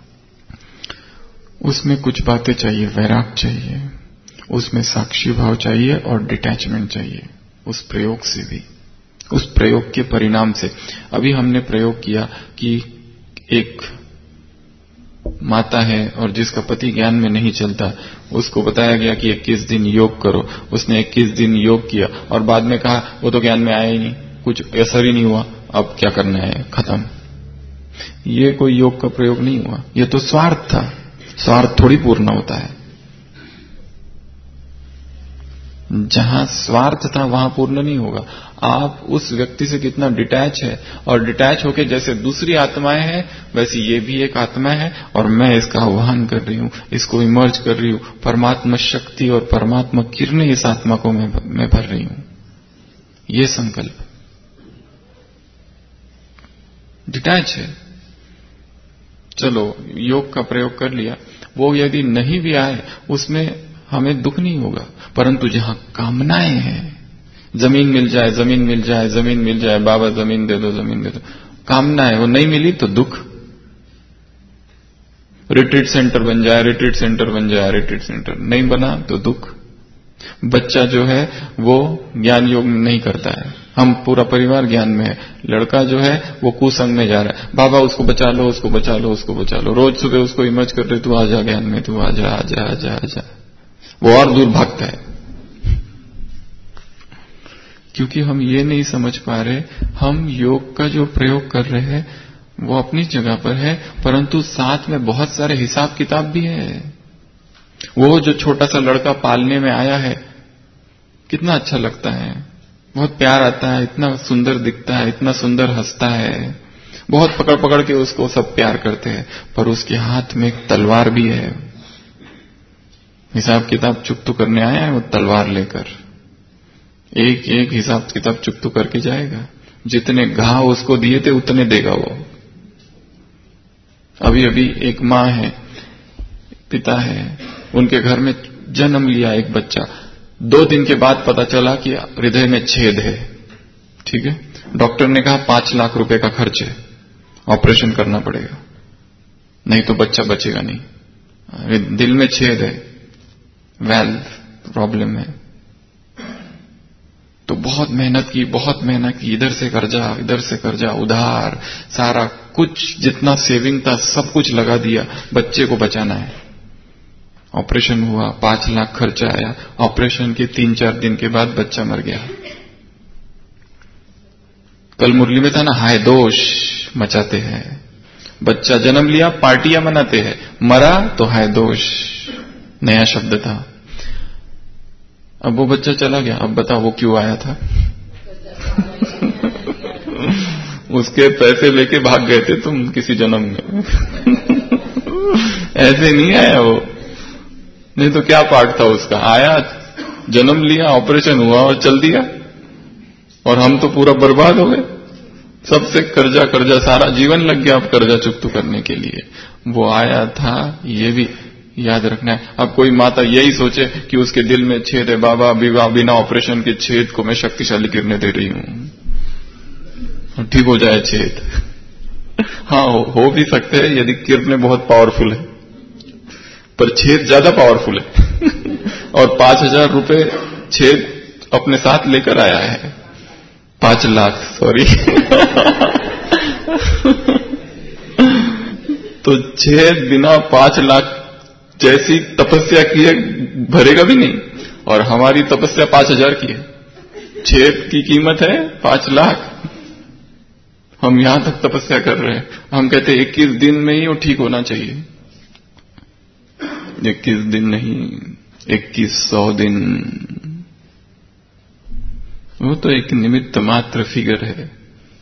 उसमें कुछ बातें चाहिए, वैराग चाहिए, उसमें साक्षी भाव चाहिए और डिटैचमेंट चाहिए उस प्रयोग से भी, उस प्रयोग के परिणाम से। अभी हमने प्रयोग किया कि एक माता है और जिसका पति ज्ञान में नहीं चलता, उसको बताया गया कि 21 दिन योग करो। उसने 21 दिन योग किया और बाद में कहा वो तो ज्ञान में आया ही नहीं, कुछ असर ही नहीं हुआ, अब क्या करना है, खत्म। ये कोई योग का प्रयोग नहीं हुआ, ये तो स्वार्थ था। स्वार्थ थोड़ी पूर्ण होता है। जहां स्वार्थ था वहां पूर्ण नहीं होगा। आप उस व्यक्ति से कितना डिटैच है, और डिटैच होके जैसे दूसरी आत्माएं हैं वैसे ये भी एक आत्मा है और मैं इसका आह्वान कर रही हूं, इसको इमर्ज कर रही हूं। परमात्मा शक्ति और परमात्मा किरणें इस आत्मा को मैं भर रही हूं। ये संकल्प डिटैच है। चलो योग का प्रयोग कर लिया, वो यदि नहीं भी आए उसमें हमें दुख नहीं होगा, परंतु जहां कामनाएं हैं, जमीन मिल जाए, जमीन मिल जाए, जमीन मिल जाए, बाबा जमीन दे दो, जमीन दे दो, कामना है, वो नहीं मिली तो दुख। रिट्रीट सेंटर बन जाए, रिट्रीट सेंटर बन जाए, रिट्रीट सेंटर नहीं बना तो दुख। बच्चा जो है वो ज्ञान योग नहीं करता है, हम पूरा परिवार ज्ञान में है, लड़का जो है वो कुसंग में जा रहा है, बाबा उसको बचा लो, उसको बचा लो, उसको बचा लो, रोज सुबह उसको इमर्ज कर रहे, तू आ जा ज्ञान में, तू आ जा, आ जा, आ जा, आ जा, वो और दूर भागता है। क्योंकि हम ये नहीं समझ पा रहे, हम योग का जो प्रयोग कर रहे हैं वो अपनी जगह पर है, परंतु साथ में बहुत सारे हिसाब किताब भी है। वो जो छोटा सा लड़का पालने में आया है, कितना अच्छा लगता है, बहुत प्यार आता है, इतना सुंदर दिखता है, इतना सुंदर हंसता है, बहुत पकड़ पकड़ के उसको सब प्यार करते हैं, पर उसके हाथ में एक तलवार भी है। हिसाब किताब चुकतू करने आया है वो तलवार लेकर, एक एक हिसाब किताब चुकतू करके जाएगा। जितने घाव उसको दिए थे उतने देगा वो। अभी अभी एक माँ है, पिता है, उनके घर में जन्म लिया एक बच्चा, 2 दिन के बाद पता चला कि हृदय में छेद है। ठीक है, डॉक्टर ने कहा 5 लाख रुपए का खर्च है, ऑपरेशन करना पड़ेगा, नहीं तो बच्चा बचेगा नहीं। दिल में छेद है, वैल्व प्रॉब्लम है। तो बहुत मेहनत की, इधर से कर्जा, उधार, सारा कुछ जितना सेविंग था सब कुछ लगा दिया, बच्चे को बचाना है। ऑपरेशन हुआ, 5 लाख खर्चा आया, ऑपरेशन के 3-4 दिन के बाद बच्चा मर गया। कल मुरली में था ना, हाय दोष मचाते हैं। बच्चा जन्म लिया, पार्टियां मनाते हैं, मरा तो हाय दोष, नया शब्द था। अब वो बच्चा चला गया, अब बताओ वो क्यों आया था? उसके पैसे लेके भाग गए थे तुम किसी जन्म में। ऐसे नहीं आया वो, नहीं तो क्या पार्ट था उसका? आया, जन्म लिया, ऑपरेशन हुआ और चल दिया, और हम तो पूरा बर्बाद हो गए। सबसे कर्जा, सारा जीवन लग गया अब कर्जा चुकता करने के लिए। वो आया था, ये भी याद रखना है। अब कोई माता यही सोचे कि उसके दिल में छेद है, बाबा बिना ऑपरेशन के छेद को मैं शक्तिशाली गिरने दे रही हूं, ठीक हो जाए छेद। हाँ, हो भी सकते हैं यदि किरने बहुत पावरफुल है, पर छेद ज्यादा पावरफुल है। और 5,000 रुपए छेद अपने साथ लेकर आया है, 5 लाख, सॉरी। तो छेद बिना 5 लाख जैसी तपस्या की है भरेगा भी नहीं, और हमारी तपस्या 5,000 की है। छेद की कीमत है 5 लाख, हम यहां तक तपस्या कर रहे हैं। हम कहते 21 दिन में ही वो ठीक होना चाहिए। 21 दिन नहीं, 2100 दिन। वो तो एक निमित्त मात्र फिगर है,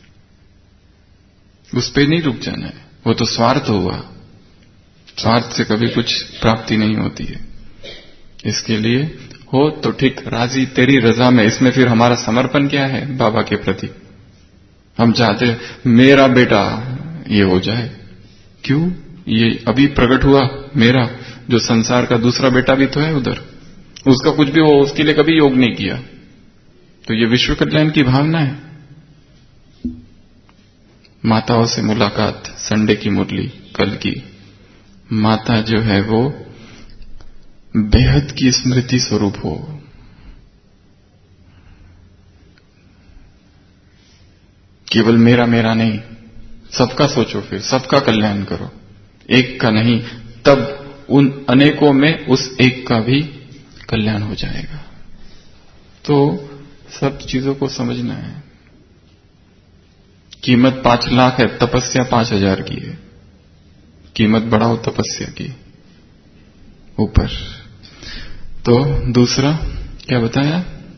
उस पे नहीं रुक जाना है। वो तो स्वार्थ हुआ, स्वार्थ से कभी कुछ प्राप्ति नहीं होती है। इसके लिए हो तो ठीक, राजी तेरी रजा में। इसमें फिर हमारा समर्पण क्या है बाबा के प्रति? हम चाहते हैं मेरा बेटा ये हो जाए। क्यों? ये अभी प्रकट हुआ मेरा, जो संसार का दूसरा बेटा भी तो है उधर, उसका कुछ भी हो, उसके लिए कभी योग नहीं किया। तो ये विश्व कल्याण की भावना है। माताओं से मुलाकात, संडे की मुरली कल की। माता जो है वो बेहद की स्मृति स्वरूप हो। केवल मेरा मेरा नहीं, सबका सोचो, फिर सबका कल्याण करो, एक का नहीं, तब उन अनेकों में उस एक का भी कल्याण हो जाएगा। तो सब चीजों को समझना है। कीमत 5 लाख है, तपस्या 5,000 की है। कीमत बढ़ाओ तपस्या की ऊपर। तो दूसरा क्या बताया?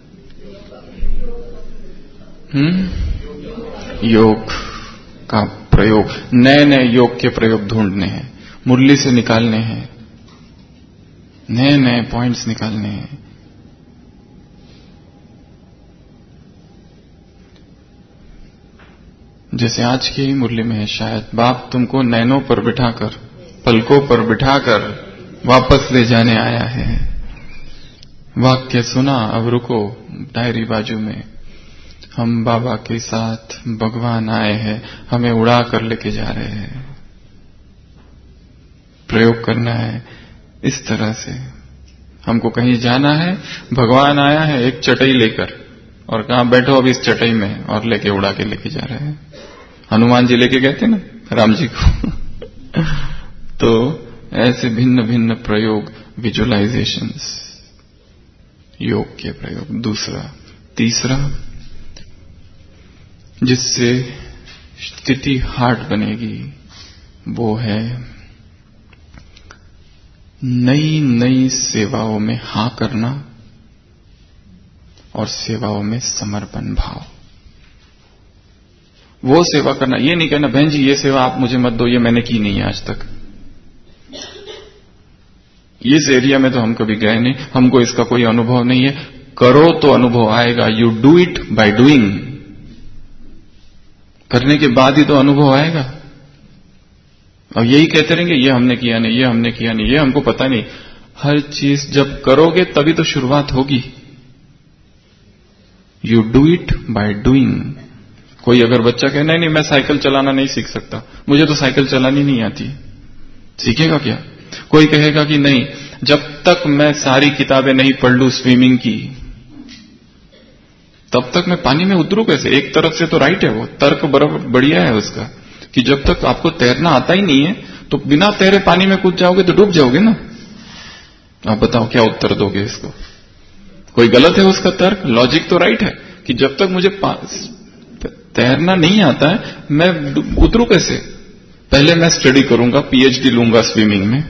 योग का प्रयोग, नए नए योग के प्रयोग ढूंढने हैं, मुरली से निकालने हैं, नए नए पॉइंट्स निकालने हैं। जैसे आज की ही मुरली में है, शायद बाप तुमको नैनों पर बिठाकर, पलकों पर बिठाकर वापस ले जाने आया है। वाक्य सुना, अब रुको, डायरी बाजू में। हम बाबा के साथ, भगवान आए हैं, हमें उड़ा कर लेके जा रहे हैं। प्रयोग करना है इस तरह से। हमको कहीं जाना है, भगवान आया है एक चटाई लेकर, और कहा बैठो अब इस चटाई में, और लेके उड़ा के लेके जा रहे हैं। हनुमान जी लेके गए थे ना राम जी को। तो ऐसे भिन्न भिन्न प्रयोग, विजुअलाइजेशंस, योग के प्रयोग। दूसरा, तीसरा, जिससे स्थिति हार्ड बनेगी, वो है नई नई सेवाओं में हां करना और सेवाओं में समर्पण भाव। वो सेवा करना, ये नहीं कहना बहन जी ये सेवा आप मुझे मत दो, ये मैंने की नहीं है आज तक, इस एरिया में तो हम कभी गए नहीं, हमको इसका कोई अनुभव नहीं है। करो तो अनुभव आएगा। You do it by doing. करने के बाद ही तो अनुभव आएगा। अब यही कहते रहेंगे ये हमने किया नहीं, ये हमने किया नहीं, ये हमको पता नहीं। हर चीज जब करोगे तभी तो शुरुआत होगी। You do it by doing. कोई अगर बच्चा कहे नहीं नहीं मैं साइकिल चलाना नहीं सीख सकता, मुझे तो साइकिल चलानी नहीं आती, सीखेगा क्या? कोई कहेगा कि नहीं जब तक मैं सारी किताबें नहीं पढ़ लूं स्विमिंग की, तब तक मैं पानी में उतरूं कैसे? एक तरफ से तो राइट है, वो तर्क बराबर बढ़िया है उसका कि जब तक आपको तैरना आता ही नहीं है तो बिना तैरे पानी में कूद जाओगे तो डूब जाओगे ना। आप बताओ क्या उत्तर दोगे इसको? कोई गलत है उसका तर्क? लॉजिक तो राइट है कि जब तक मुझे तैरना नहीं आता है मैं उतरूं कैसे? पहले मैं स्टडी करूंगा, पीएचडी लूंगा स्विमिंग में।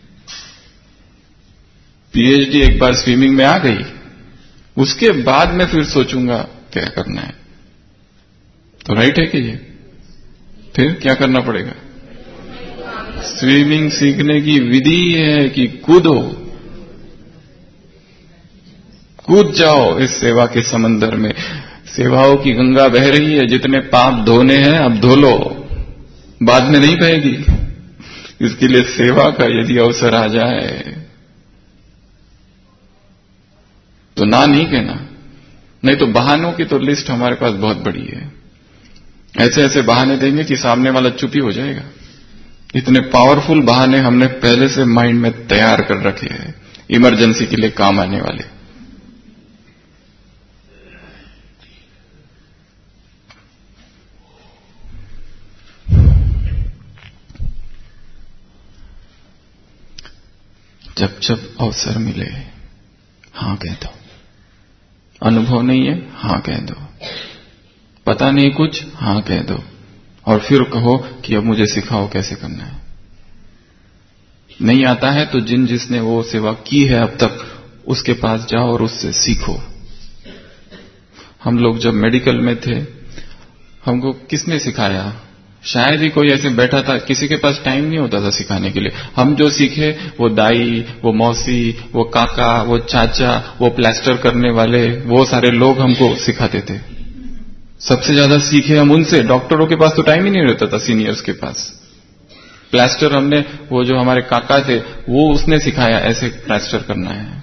पीएचडी एक बार स्विमिंग में आ गई, उसके बाद मैं फिर सोचूंगा क्या करना है। तो राइट है कि ये? फिर क्या करना पड़ेगा? स्विमिंग सीखने की विधि है कि कूदो, कूद जाओ इस सेवा के समंदर में। सेवाओं की गंगा बह रही है, जितने पाप धोने हैं अब धो लो, बाद में नहीं बहेगी। इसके लिए सेवा का यदि अवसर आ जाए तो ना नहीं कहना। नहीं तो बहानों की तो लिस्ट हमारे पास बहुत बड़ी है। ऐसे ऐसे बहाने देंगे कि सामने वाला चुप ही हो जाएगा। इतने पावरफुल बहाने हमने पहले से माइंड में तैयार कर रखे हैं, इमरजेंसी के लिए काम आने वाले। जब जब अवसर मिले हां कह दो। अनुभव नहीं है, हां कह दो। पता नहीं कुछ, हां कह दो। और फिर कहो कि अब मुझे सिखाओ कैसे करना है। नहीं आता है तो जिसने वो सेवा की है अब तक, उसके पास जाओ और उससे सीखो। हम लोग जब मेडिकल में थे, हमको किसने सिखाया? शायद ही कोई ऐसे बैठा था, किसी के पास टाइम नहीं होता था सिखाने के लिए। हम जो सीखे वो दाई, वो मौसी, वो काका, वो चाचा, वो प्लास्टर करने वाले, वो सारे लोग हमको सिखाते थे। सबसे ज्यादा सीखे हम उनसे। डॉक्टरों के पास तो टाइम ही नहीं रहता था, सीनियर्स के पास। प्लास्टर हमने, वो जो हमारे काका थे वो उसने सिखाया ऐसे प्लास्टर करना है।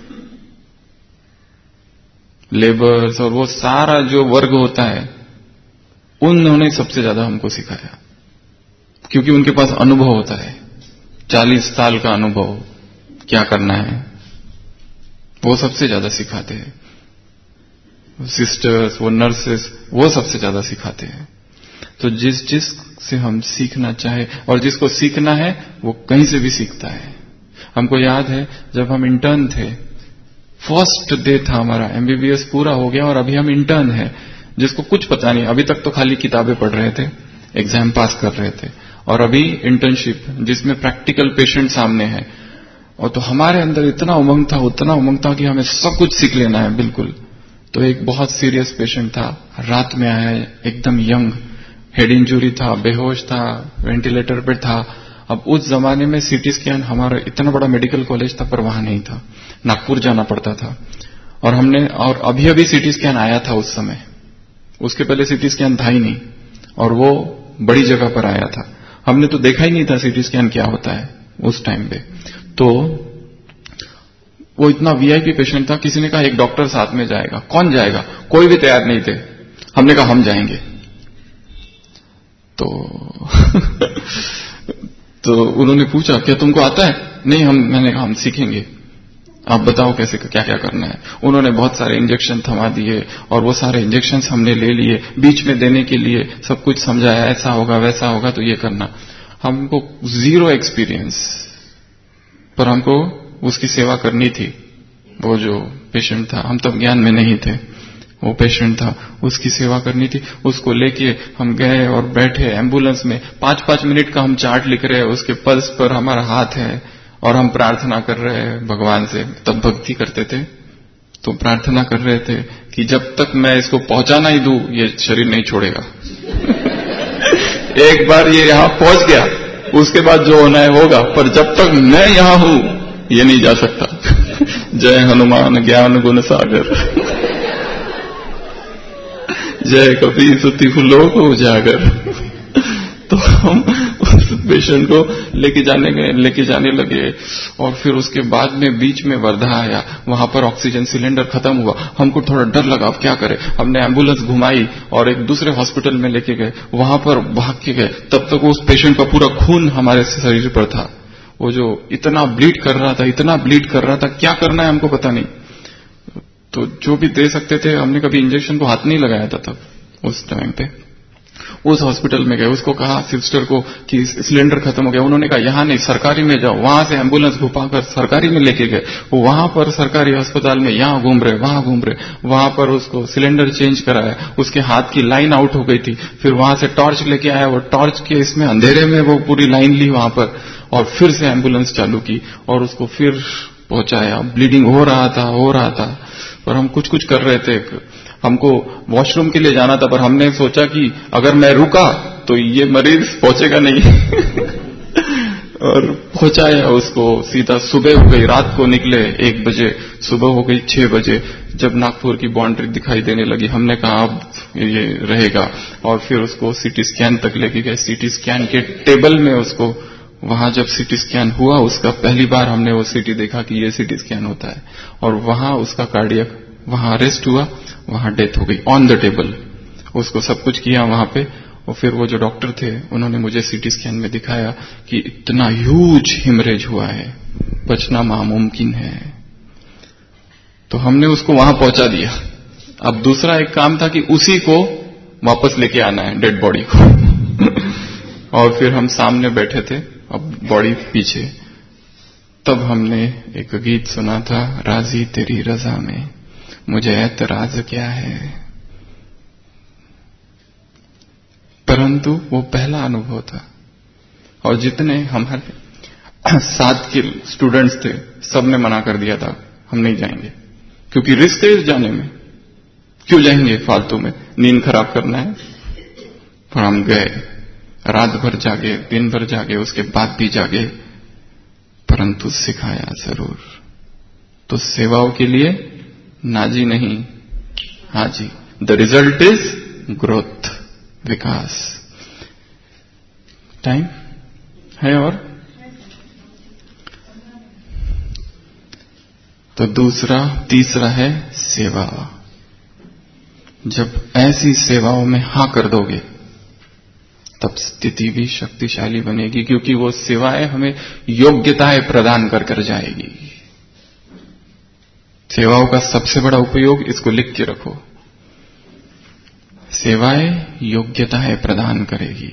लेबर्स और वो सारा जो वर्ग होता है उन्होंने सबसे ज्यादा हमको सिखाया, क्योंकि उनके पास अनुभव होता है, 40 साल का अनुभव, क्या करना है वो सबसे ज्यादा सिखाते हैं। सिस्टर्स, वो नर्सेस, वो सबसे ज्यादा सिखाते हैं। तो जिस से हम सीखना चाहे और जिसको सीखना है वो कहीं से भी सीखता है। हमको याद है जब हम इंटर्न थे, फर्स्ट डे था हमारा, एमबीबीएस पूरा हो गया और अभी हम इंटर्न है, जिसको कुछ पता नहीं। अभी तक तो खाली किताबें पढ़ रहे थे, एग्जाम पास कर रहे थे, और अभी इंटर्नशिप जिसमें प्रैक्टिकल पेशेंट सामने है। और तो हमारे अंदर इतना उमंग था कि हमें सब कुछ सीख लेना है बिल्कुल। तो एक बहुत सीरियस पेशेंट था, रात में आया, एकदम यंग, हेड इंजुरी था, बेहोश था, वेंटिलेटर पे था। अब उस जमाने में सीटी स्कैन, हमारा इतना बड़ा मेडिकल कॉलेज था पर वहां नहीं था, नागपुर जाना पड़ता था। और अभी सीटी स्कैन आया था उस समय, उसके पहले सीटी स्कैन था ही नहीं, और वो बड़ी जगह पर आया था। हमने तो देखा ही नहीं था सीटी स्कैन क्या होता है उस टाइम पे। तो वो इतना वीआईपी पेशेंट था, किसी ने कहा एक डॉक्टर साथ में जाएगा। कौन जाएगा? कोई भी तैयार नहीं थे। हमने कहा हम जाएंगे। तो उन्होंने पूछा क्या तुमको आता है? नहीं, मैंने कहा हम सीखेंगे, आप बताओ कैसे क्या क्या करना है। उन्होंने बहुत सारे इंजेक्शन थमा दिए और वो सारे इंजेक्शन हमने ले लिए, बीच में देने के लिए सब कुछ समझाया, ऐसा होगा वैसा होगा तो ये करना। हमको 0 एक्सपीरियंस, पर हमको उसकी सेवा करनी थी। वो जो पेशेंट था, हम तब ज्ञान में नहीं थे, वो पेशेंट था, उसकी सेवा करनी थी। उसको लेके हम गए और बैठे एम्बुलेंस में, 5-5 मिनट का हम चार्ट लिख रहे हैं, उसके पल्स पर हमारा हाथ है और हम प्रार्थना कर रहे हैं भगवान से। तब भक्ति करते थे तो प्रार्थना कर रहे थे कि जब तक मैं इसको पहुंचाना ही दूं ये शरीर नहीं छोड़ेगा। एक बार ये यहां पहुंच गया, उसके बाद जो होना है होगा, पर जब तक मैं यहां हूं ये नहीं जा सकता। जय हनुमान ज्ञान गुण सागर, जय कपी सुति लोक उजागर। तो हम उस पेशेंट को लेके जाने लगे और फिर उसके बाद में बीच में वर्धा आया, वहां पर ऑक्सीजन सिलेंडर खत्म हुआ। हमको थोड़ा डर लगा, अब क्या करें। हमने एम्बुलेंस घुमाई और एक दूसरे हॉस्पिटल में लेके गए, वहां पर भाग के गए। तब तक उस पेशेंट का पूरा खून हमारे शरीर पर था, वो जो इतना ब्लीड कर रहा था, क्या करना है हमको पता नहीं। तो जो भी दे सकते थे, हमने कभी इंजेक्शन को हाथ नहीं लगाया था तब उस टाइम पे। उस हॉस्पिटल में गए, उसको कहा सिस्टर को कि सिलेंडर खत्म हो गया। उन्होंने कहा यहां नहीं, सरकारी में जाओ। वहां से एम्बुलेंस घुपाकर सरकारी में लेके गए। वहां पर सरकारी अस्पताल में यहां घूम रहे, वहां घूम रहे, वहां पर उसको सिलेंडर चेंज कराया। उसके हाथ की लाइन आउट हो गई थी, फिर वहां से टॉर्च लेके आया, वो टॉर्च के इसमें अंधेरे में वो पूरी लाइन ली वहां पर, और फिर से एम्बुलेंस चालू की और उसको फिर पहुंचाया। ब्लीडिंग हो रहा था, पर हम कुछ कुछ कर रहे थे। हमको वॉशरूम के लिए जाना था, पर हमने सोचा कि अगर मैं रुका तो ये मरीज पहुंचेगा नहीं और पहुंचाया उसको। सीधा सुबह हो गई, रात को निकले 1 बजे, सुबह हो गई 6 बजे। जब नागपुर की बाउंड्री दिखाई देने लगी, हमने कहा अब ये रहेगा, और फिर उसको सीटी स्कैन तक लेके गए। सीटी स्कैन के टेबल में उसको, वहां जब सीटी स्कैन हुआ उसका, पहली बार हमने वो सीटी देखा कि ये सीटी स्कैन होता है, और वहां उसका कार्डियक वहां अरेस्ट हुआ, वहां डेथ हो गई ऑन द टेबल। उसको सब कुछ किया वहां पे, और फिर वो जो डॉक्टर थे उन्होंने मुझे सीटी स्कैन में दिखाया कि इतना ह्यूज हिमरेज हुआ है, बचना नामुमकिन है। तो हमने उसको वहां पहुंचा दिया। अब दूसरा एक काम था कि उसी को वापस लेके आना है, डेड बॉडी को और फिर हम सामने बैठे थे, अब बॉडी पीछे। तब हमने एक गीत सुना था, राजी तेरी रजा में मुझे ऐतराज क्या है। परंतु वो पहला अनुभव था, और जितने हमारे साथ के स्टूडेंट्स थे सबने मना कर दिया था, हम नहीं जाएंगे, क्योंकि रिस्क है इस जाने में, क्यों जाएंगे फालतू में, नींद खराब करना है। पर हम गए, रात भर जागे, दिन भर जागे, उसके बाद भी जागे, परंतु सिखाया जरूर। तो सेवाओं के लिए नाजी नहीं, हाजी। द रिजल्ट इज ग्रोथ, विकास। टाइम है और तो तीसरा है सेवा। जब ऐसी सेवाओं में हां कर दोगे तब स्थिति भी शक्तिशाली बनेगी, क्योंकि वो सेवाएं हमें योग्यताएं प्रदान कर जाएगी। सेवाओं का सबसे बड़ा उपयोग, इसको लिख के रखो, सेवाएं योग्यताएं प्रदान करेगी।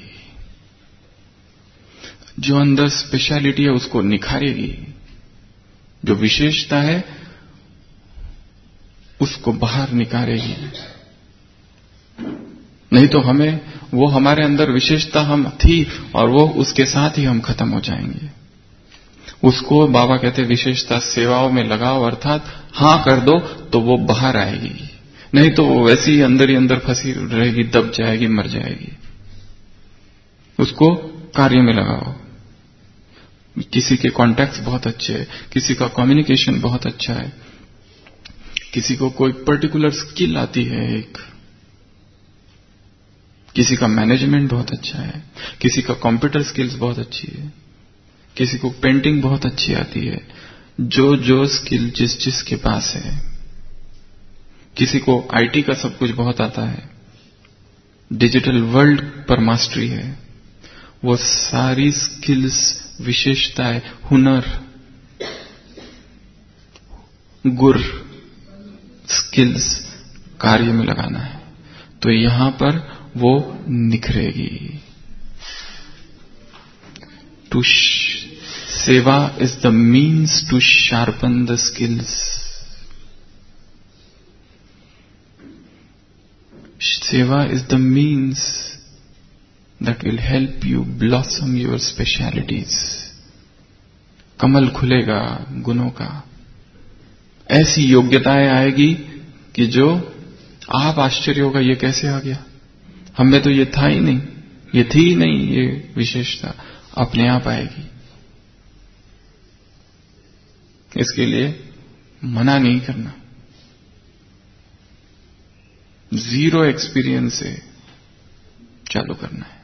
जो अंदर स्पेशलिटी है उसको निखारेगी, जो विशेषता है उसको बाहर निकारेगी। नहीं तो वो हमारे अंदर विशेषता हम थी और वो उसके साथ ही हम खत्म हो जाएंगे। उसको बाबा कहते विशेषता सेवाओं में लगाओ, अर्थात हां कर दो तो वो बाहर आएगी, नहीं तो वो वैसे ही अंदर फंसी रहेगी, दब जाएगी, मर जाएगी। उसको कार्य में लगाओ। किसी के कॉन्टैक्ट्स बहुत अच्छे हैं, किसी का कम्युनिकेशन बहुत अच्छा है, किसी को कोई पर्टिकुलर स्किल आती है, किसी का मैनेजमेंट बहुत अच्छा है, किसी का कंप्यूटर स्किल्स बहुत अच्छी है, किसी को पेंटिंग बहुत अच्छी आती है। जो स्किल जिस के पास है, किसी को आईटी का सब कुछ बहुत आता है, डिजिटल वर्ल्ड पर मास्टरी है, वो सारी स्किल्स, विशेषताएं, हुनर, गुर, स्किल्स कार्य में लगाना है, तो यहां पर वो निखरेगी। Seva is the means to sharpen the skills. Seva is the means that will help you blossom your specialities. कमल खुलेगा गुणों का, ऐसी योग्यताएं आएगी कि जो आप आश्चर्य होगा, ये कैसे आ गया, हमें तो ये था ही नहीं, ये थी ही नहीं, ये विशेषता अपने आप आएगी। इसके लिए मना नहीं करना, जीरो एक्सपीरियंस से चालू करना है।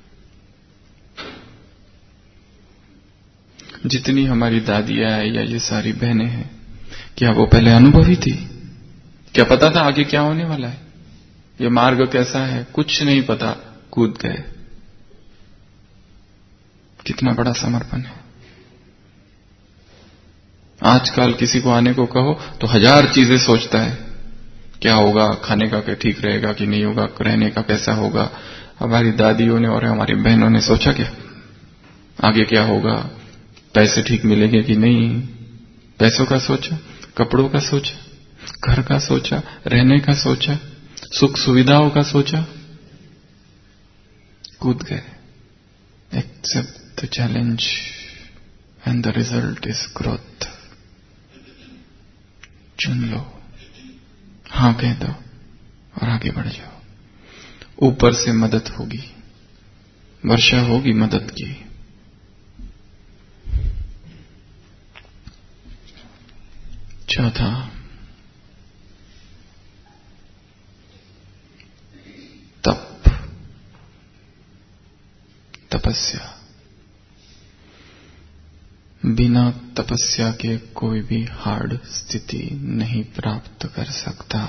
जितनी हमारी दादियां हैं या ये सारी बहनें हैं, क्या वो पहले अनुभवी थी? क्या पता था आगे क्या होने वाला है, ये मार्ग कैसा है? कुछ नहीं पता, कूद गए। कितना बड़ा समर्पण है। आजकल किसी को आने को कहो तो 1000 चीजें सोचता है, क्या होगा, खाने का क्या ठीक रहेगा कि नहीं होगा, रहने का कैसा होगा। हमारी दादियों ने और हमारी बहनों ने सोचा क्या आगे क्या होगा, पैसे ठीक मिलेंगे कि नहीं। पैसों का सोचा, कपड़ों का सोचा, घर का सोचा, रहने का सोचा, सुख सुविधाओं का सोचा, कूद गए। Accept the challenge and the result is growth. चुन लो, हाँ कह दो और आगे बढ़ जाओ। ऊपर से मदद होगी, वर्षा होगी मदद की। चौथा, तप, तपस्या। बिना तपस्या के कोई भी हार्ड स्थिति नहीं प्राप्त कर सकता।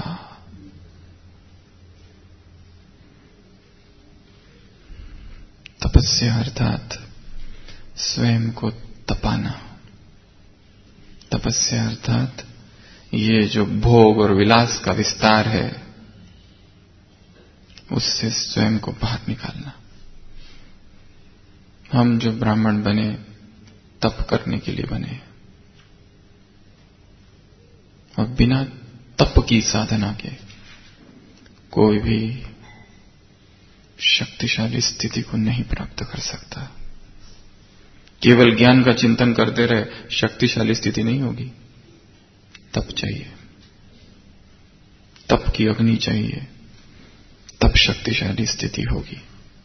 तपस्या अर्थात स्वयं को तपाना। तपस्या अर्थात ये जो भोग और विलास का विस्तार है उससे स्वयं को बाहर निकालना। हम जो ब्राह्मण बने तप करने के लिए बने, और बिना तप की साधना के कोई भी शक्तिशाली स्थिति को नहीं प्राप्त कर सकता। केवल ज्ञान का चिंतन करते रहे शक्तिशाली स्थिति नहीं होगी। तप चाहिए, तप की अग्नि चाहिए, तब शक्तिशाली स्थिति होगी।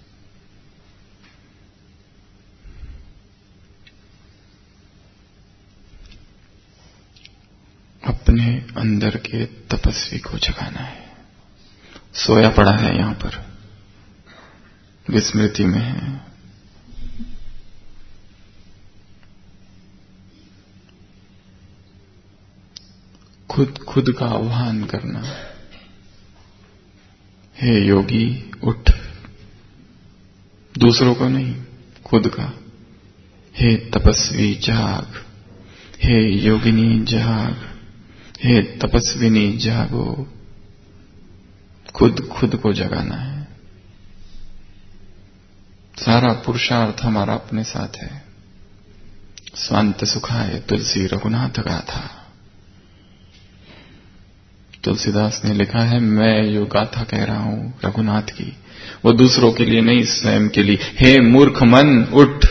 अपने अंदर के तपस्वी को जगाना है। सोया पड़ा है यहां पर, विस्मृति में है। खुद का आह्वान करना, हे योगी उठ। दूसरों को नहीं, खुद का। हे तपस्वी जाग, हे योगिनी जाग, हे तपस्विनी जागो। खुद को जगाना है। सारा पुरुषार्थ हमारा अपने साथ है। स्वांत सुखाय तुलसी रघुनाथ गाथा। तुलसीदास ने लिखा है, मैं यो गाथा कह रहा हूं रघुनाथ की, वो दूसरों के लिए नहीं, स्वयं के लिए। हे मूर्ख मन उठ,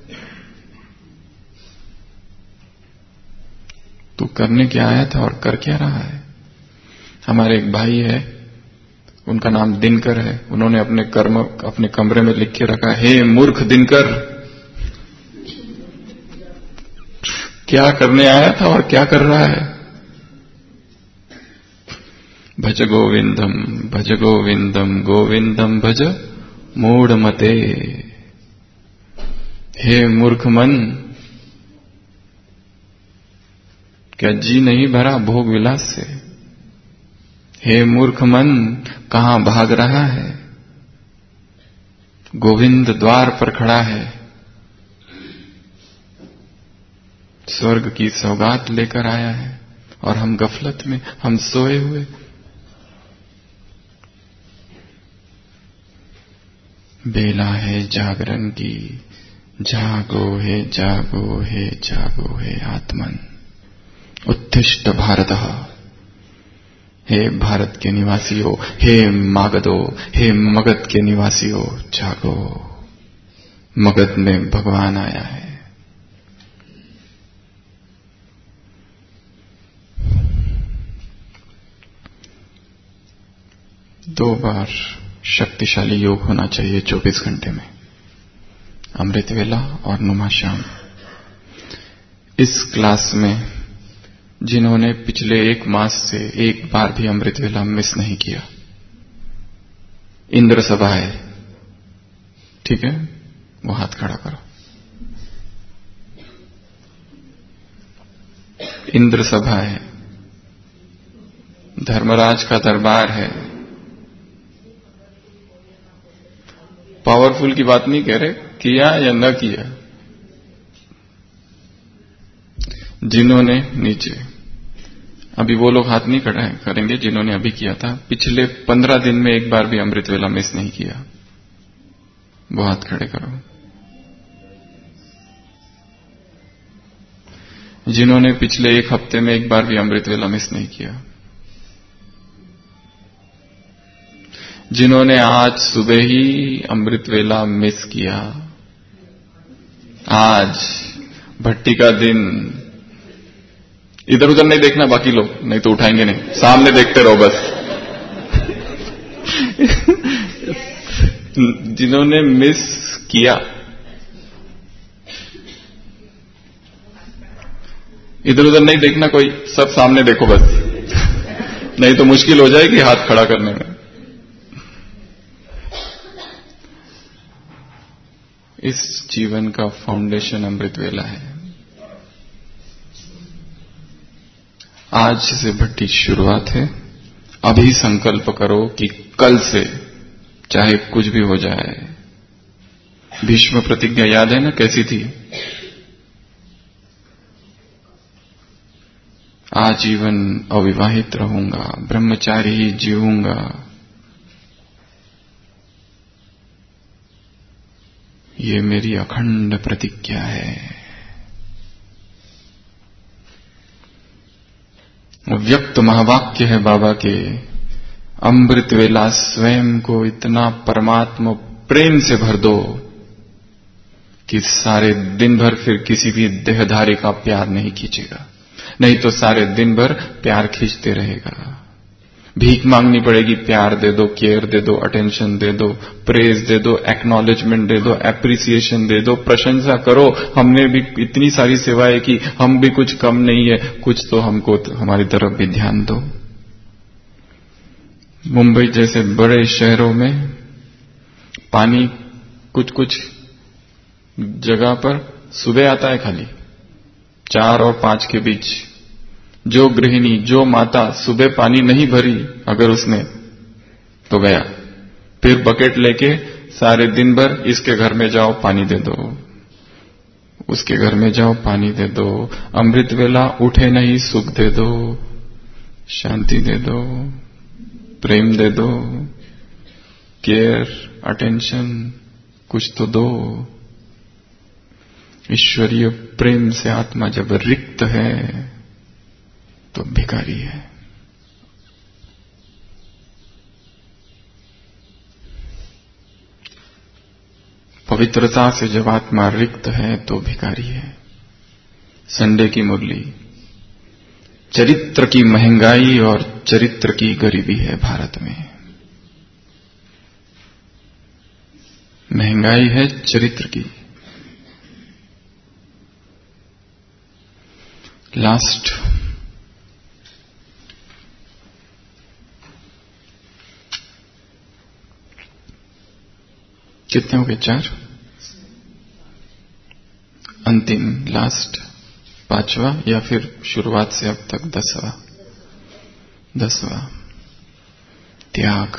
तू करने क्या आया था और कर क्या रहा है। हमारे एक भाई है, उनका नाम दिनकर है। उन्होंने अपने कर्म अपने कमरे में लिख के रखा, हे मूर्ख दिनकर, क्या करने आया था और क्या कर रहा है। भज गोविंदम गोविंदम भज मूढ़ मते। हे मूर्ख मन, क्या जी नहीं भरा भोग विलास से। हे मूर्ख मन, कहां भाग रहा है। गोविंद द्वार पर खड़ा है, स्वर्ग की सौगात लेकर आया है, और हम गफलत में, हम सोए हुए। बेला है जागरण की, जागो हे जागो हे जागो हे आत्मन। उत्तिष्ठ भारतः, हे भारत के निवासियों, हे मागधो, हे मगध के निवासियों जागो। मगध में भगवान आया है। दो बार शक्तिशाली योग होना चाहिए 24 घंटे में, अमृत वेला और नुमा शाम। इस क्लास में जिन्होंने पिछले 1 मास से एक बार भी अमृत वेला मिस नहीं किया, इंद्र सभा है, ठीक है, वो हाथ खड़ा करो। इंद्र सभा है, धर्मराज का दरबार है। पावरफुल की बात नहीं कह रहे, किया या न किया। जिन्होंने नीचे अभी वो लोग हाथ नहीं करेंगे जिन्होंने अभी किया था। पिछले 15 दिन में एक बार भी अमृत वेला मिस नहीं किया, वो हाथ खड़े करो। जिन्होंने पिछले 1 हफ्ते में एक बार भी अमृत वेला मिस नहीं किया। जिन्होंने आज सुबह ही अमृत वेला मिस किया, आज भट्टी का दिन। इधर उधर नहीं देखना बाकी लोग, नहीं तो उठाएंगे नहीं, सामने देखते रहो बस। जिन्होंने मिस किया, इधर उधर नहीं देखना कोई, सब सामने देखो बस, नहीं तो मुश्किल हो जाएगी हाथ खड़ा करने में। इस जीवन का फाउंडेशन अमृत वेला है। आज से भट्टी शुरुआत है। अभी संकल्प करो कि कल से चाहे कुछ भी हो जाए। भीष्म प्रतिज्ञा याद है ना, कैसी थी? आजीवन अविवाहित रहूंगा, ब्रह्मचारी ही जीऊंगा। ये मेरी अखंड प्रतिज्ञा है। व्यक्त महावाक्य है बाबा के। अमृत वेला स्वयं को इतना परमात्मा प्रेम से भर दो कि सारे दिन भर फिर किसी भी देहधारी का प्यार नहीं खींचेगा, नहीं तो सारे दिन भर प्यार खींचते रहेगा। भीख मांगनी पड़ेगी, प्यार दे दो, केयर दे दो, अटेंशन दे दो, प्रेज दे दो, एक्नॉलेजमेंट दे दो, एप्रिसिएशन दे दो, प्रशंसा करो। हमने भी इतनी सारी सेवाएं की, हम भी कुछ कम नहीं है, कुछ तो हमको हमारी तरफ भी ध्यान दो। मुंबई जैसे बड़े शहरों में पानी कुछ कुछ जगह पर सुबह आता है खाली 4 और 5 के बीच। जो गृहिणी, जो माता सुबह पानी नहीं भरी अगर उसने, तो गया। फिर बकेट लेके सारे दिन भर इसके घर में जाओ पानी दे दो, उसके घर में जाओ पानी दे दो। अमृत वेला उठे नहीं, सुख दे दो, शांति दे दो, प्रेम दे दो, केयर, अटेंशन कुछ तो दो। ईश्वरीय प्रेम से आत्मा जब रिक्त है तो भिखारी है। पवित्रता से जब आत्मा रिक्त है तो भिखारी है। संडे की मुरली, चरित्र की महंगाई और चरित्र की गरीबी है भारत में। महंगाई है चरित्र की। लास्ट कितने हो गए? 4। अंतिम, लास्ट, 5वां या फिर शुरुआत से अब तक 10वां त्याग।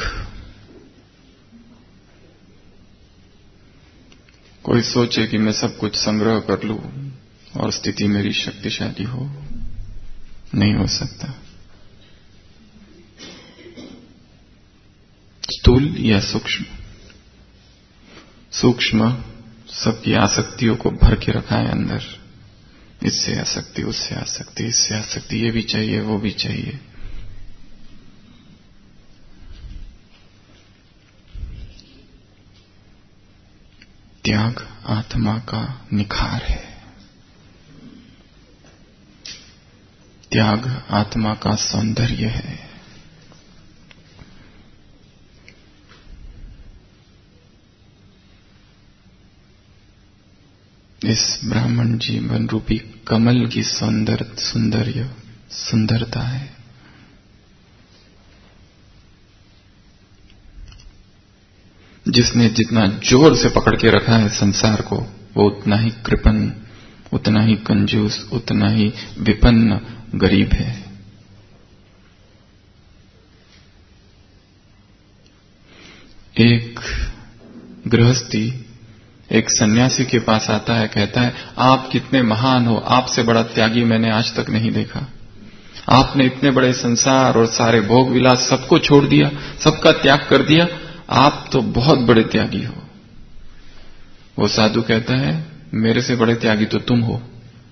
कोई सोचे कि मैं सब कुछ संग्रह कर लूं और स्थिति मेरी शक्तिशाली हो, नहीं हो सकता। स्थूल या सूक्ष्म? सूक्ष्म सबकी आसक्तियों को भर के रखा है अंदर। इससे आसक्ति, उससे आसक्ति, इससे आसक्ति, ये भी चाहिए, वो भी चाहिए। त्याग आत्मा का निखार है। त्याग आत्मा का सौंदर्य है। इस ब्राह्मण जीवन रूपी कमल की सुंदरता है। जिसने जितना जोर से पकड़ के रखा है संसार को, वो उतना ही कृपण, उतना ही कंजूस, उतना ही विपन्न गरीब है। एक गृहस्थी एक सन्यासी के पास आता है, कहता है, आप कितने महान हो, आपसे बड़ा त्यागी मैंने आज तक नहीं देखा। आपने इतने बड़े संसार और सारे भोग विलास सबको छोड़ दिया, सबका त्याग कर दिया, आप तो बहुत बड़े त्यागी हो। वो साधु कहता है मेरे से बड़े त्यागी तो तुम हो।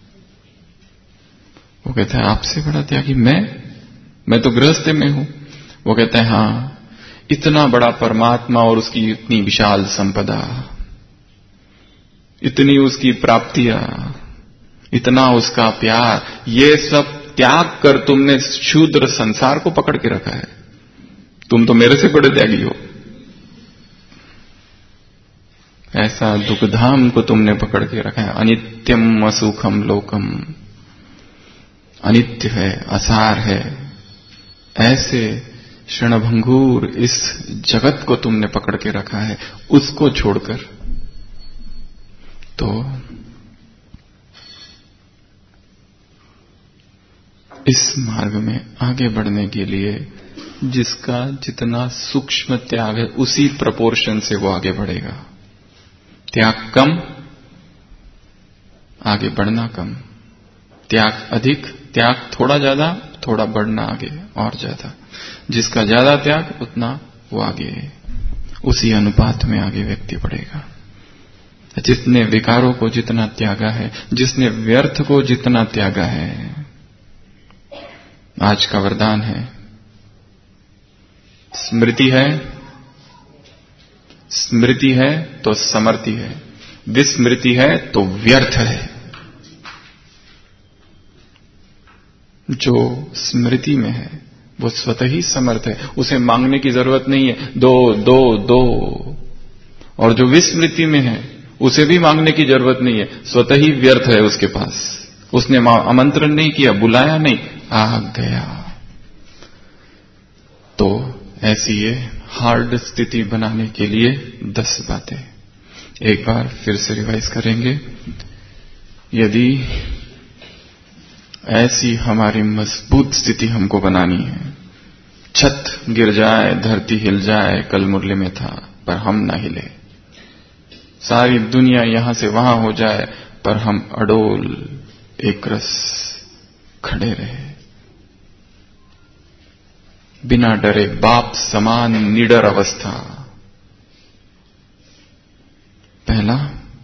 वो कहता है आपसे बड़ा त्यागी मैं तो गृहस्थ में हूं। वो कहता है हां, इतना बड़ा परमात्मा और उसकी इतनी विशाल संपदा, इतनी उसकी प्राप्तियां, इतना उसका प्यार, ये सब त्याग कर तुमने शूद्र संसार को पकड़ के रखा है। तुम तो मेरे से बड़े त्यागी हो। ऐसा दुखधाम को तुमने पकड़ के रखा है। अनित्यम असुखम लोकम, अनित्य है, असार है, ऐसे क्षणभंगुर इस जगत को तुमने पकड़ के रखा है, उसको छोड़कर। तो इस मार्ग में आगे बढ़ने के लिए जिसका जितना सूक्ष्म त्याग है उसी प्रपोर्शन से वो आगे बढ़ेगा। त्याग कम, आगे बढ़ना कम। त्याग अधिक, त्याग थोड़ा ज्यादा, थोड़ा बढ़ना आगे और ज्यादा। जिसका ज्यादा त्याग उतना वो आगे, उसी अनुपात में आगे व्यक्ति बढ़ेगा। जितने विकारों को जितना त्यागा है, जिसने व्यर्थ को जितना त्यागा है, आज का वरदान है स्मृति है, स्मृति है तो समर्ति है, विस्मृति है तो व्यर्थ है। जो स्मृति में है वो स्वतः ही समर्थ है, उसे मांगने की जरूरत नहीं है, दो दो दो। और जो विस्मृति में है उसे भी मांगने की जरूरत नहीं है, स्वतः ही व्यर्थ है उसके पास। उसने आमंत्रण नहीं किया, बुलाया नहीं, आ गया। तो ऐसी ये हार्ड स्थिति बनाने के लिए 10 बातें एक बार फिर से रिवाइज करेंगे। यदि ऐसी हमारी मजबूत स्थिति हमको बनानी है, छत गिर जाए, धरती हिल जाए, कल मुरली में था पर हम ना हिले, सारी दुनिया यहां से वहां हो जाए पर हम अडोल एक रस खड़े रहे, बिना डरे, बाप समान निडर अवस्था। पहला,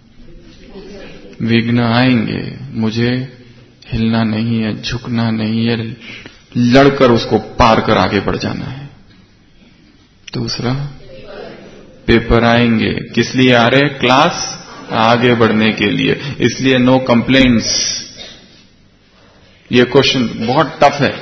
विघ्न आएंगे, मुझे हिलना नहीं है, झुकना नहीं है, लड़कर उसको पार कर आगे बढ़ जाना है। दूसरा, पेपर आएंगे, किस लिए आ रहे? क्लास आगे बढ़ने के लिए, इसलिए नो कंप्लेंट्स। ये क्वेश्चन बहुत टफ है,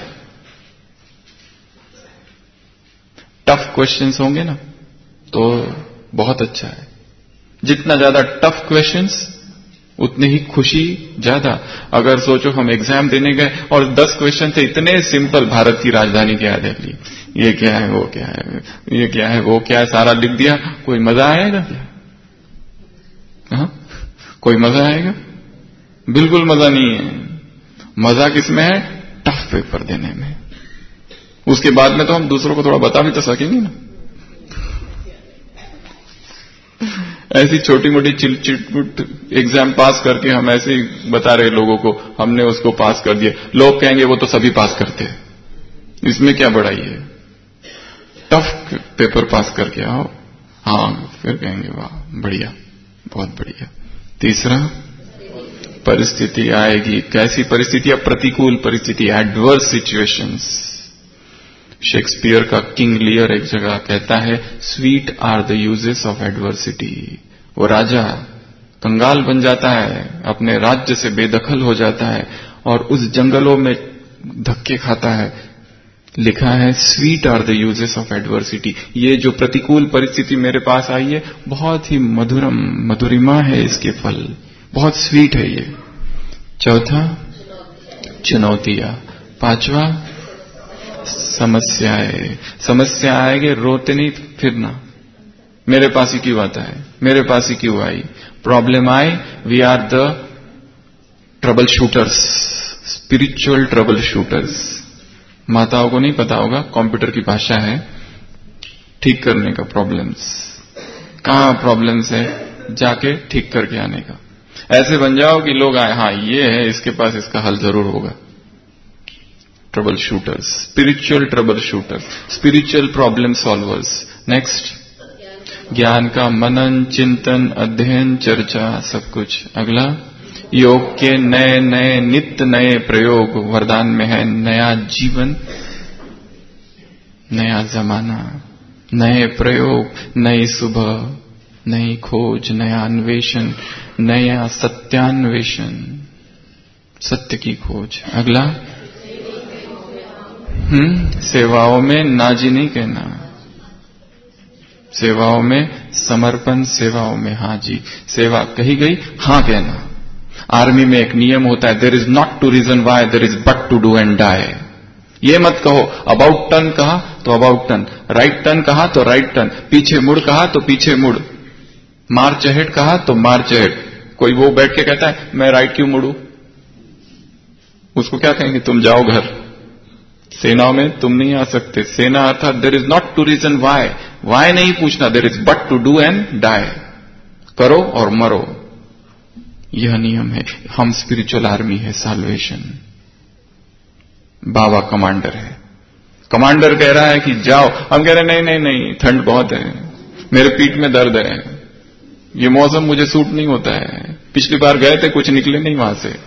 टफ क्वेश्चंस होंगे ना तो बहुत अच्छा है। जितना ज्यादा टफ क्वेश्चंस उतनी ही खुशी ज्यादा। अगर सोचो हम एग्जाम देने गए और 10 क्वेश्चन थे इतने सिंपल, भारत की राजधानी क्या है दिल्ली, ये क्या है, वो क्या है, ये क्या है, वो क्या है, सारा लिख दिया, कोई मजा आएगा क्या? हाँ? कोई मजा आएगा? बिल्कुल मजा नहीं है। मजा किसमें है? टफ पेपर देने में। उसके बाद में तो हम दूसरों को थोड़ा बता भी तो सकेंगे ना। ऐसी छोटी मोटी चिटपुट एग्जाम पास करके हम ऐसे ही बता रहे लोगों को हमने उसको पास कर दिया, लोग कहेंगे वो तो सभी पास करते हैं, इसमें क्या बड़ाई है? टफ पेपर पास करके आओ, हाँ, फिर कहेंगे वाह बढ़िया, बहुत बढ़िया। तीसरा, परिस्थिति आएगी, कैसी परिस्थिति? प्रतिकूल परिस्थिति, एडवर्स सिचुएशंस। शेक्सपियर का किंग लियर एक जगह कहता है, sweet are the uses of adversity. वो राजा कंगाल बन जाता है, अपने राज्य से बेदखल हो जाता है और उस जंगलों में धक्के खाता है। लिखा है, sweet are the uses of adversity. ये जो प्रतिकूल परिस्थिति मेरे पास आई है, बहुत ही मधुरम, मधुरिमा है इसके फल, बहुत स्वीट है ये। चौथा, चुनौतियां। पांचवा, समस्याएं। समस्या आएगी, रोते नहीं फिरना, मेरे पास ही क्यों आता है, मेरे पास ही क्यों आई। प्रॉब्लम आए, we are the trouble shooters, spiritual trouble shooters. माताओं को नहीं पता होगा, कंप्यूटर की भाषा है ठीक करने का। प्रॉब्लम्स, कहां प्रॉब्लम्स है, जाके ठीक करके आने का। ऐसे बन जाओ कि लोग आए, हाँ ये है, इसके पास इसका हल जरूर होगा। Trouble shooters, spiritual trouble shooters, spiritual problem solvers. Next, ज्ञान का मनन, चिंतन, अध्ययन, चर्चा, सब कुछ। अगला, योग के नए नए नित्य नए प्रयोग, वरदान में है नया जीवन, नया जमाना, नए प्रयोग, नई सुबह, नई खोज, नया अन्वेषण, नया सत्यान्वेषण, सत्य की खोज। अगला, सेवाओं में नाजी नहीं कहना, सेवाओं में समर्पण, सेवाओं में हाँ जी। सेवा कही गई, हाँ कहना। आर्मी में एक नियम होता है, there is not to reason why, there is but to do and die. ये मत कहो अबाउट टर्न कहा तो अबाउट टर्न, राइट टर्न कहा तो राइट टर्न, पीछे मुड़ कहा तो पीछे मुड़, मार्च अहेड कहा तो मार्च अहेड। कोई वो बैठ के कहता है मैं राइट क्यों मुड़ू, उसको क्या कहेंगे, तुम जाओ घर। सेनाओं में तुम नहीं आ सकते। सेना अर्थात there is not to reason why, why नहीं पूछना, there is but to do and die, करो और मरो, यह नियम है। हम स्पिरिचुअल आर्मी है, साल्वेशन। बाबा कमांडर है, कमांडर कह रहा है कि जाओ, हम कह रहे नहीं नहीं नहीं, ठंड बहुत है, मेरे पीठ में दर्द है, ये मौसम मुझे सूट नहीं होता है, पिछली बार गए थे कुछ निकले नहीं वहां से।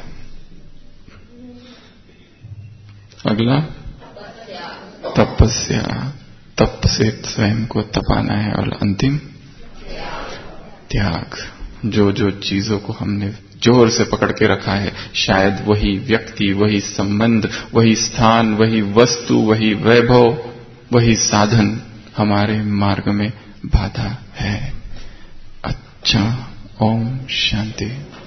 अगला, तपस्या, तप से स्वयं को तपाना है। और अंतिम, त्याग। जो जो चीजों को हमने जोर से पकड़ के रखा है, शायद वही व्यक्ति, वही संबंध, वही स्थान, वही वस्तु, वही वैभव, वही साधन हमारे मार्ग में बाधा है। अच्छा, ओम शांति।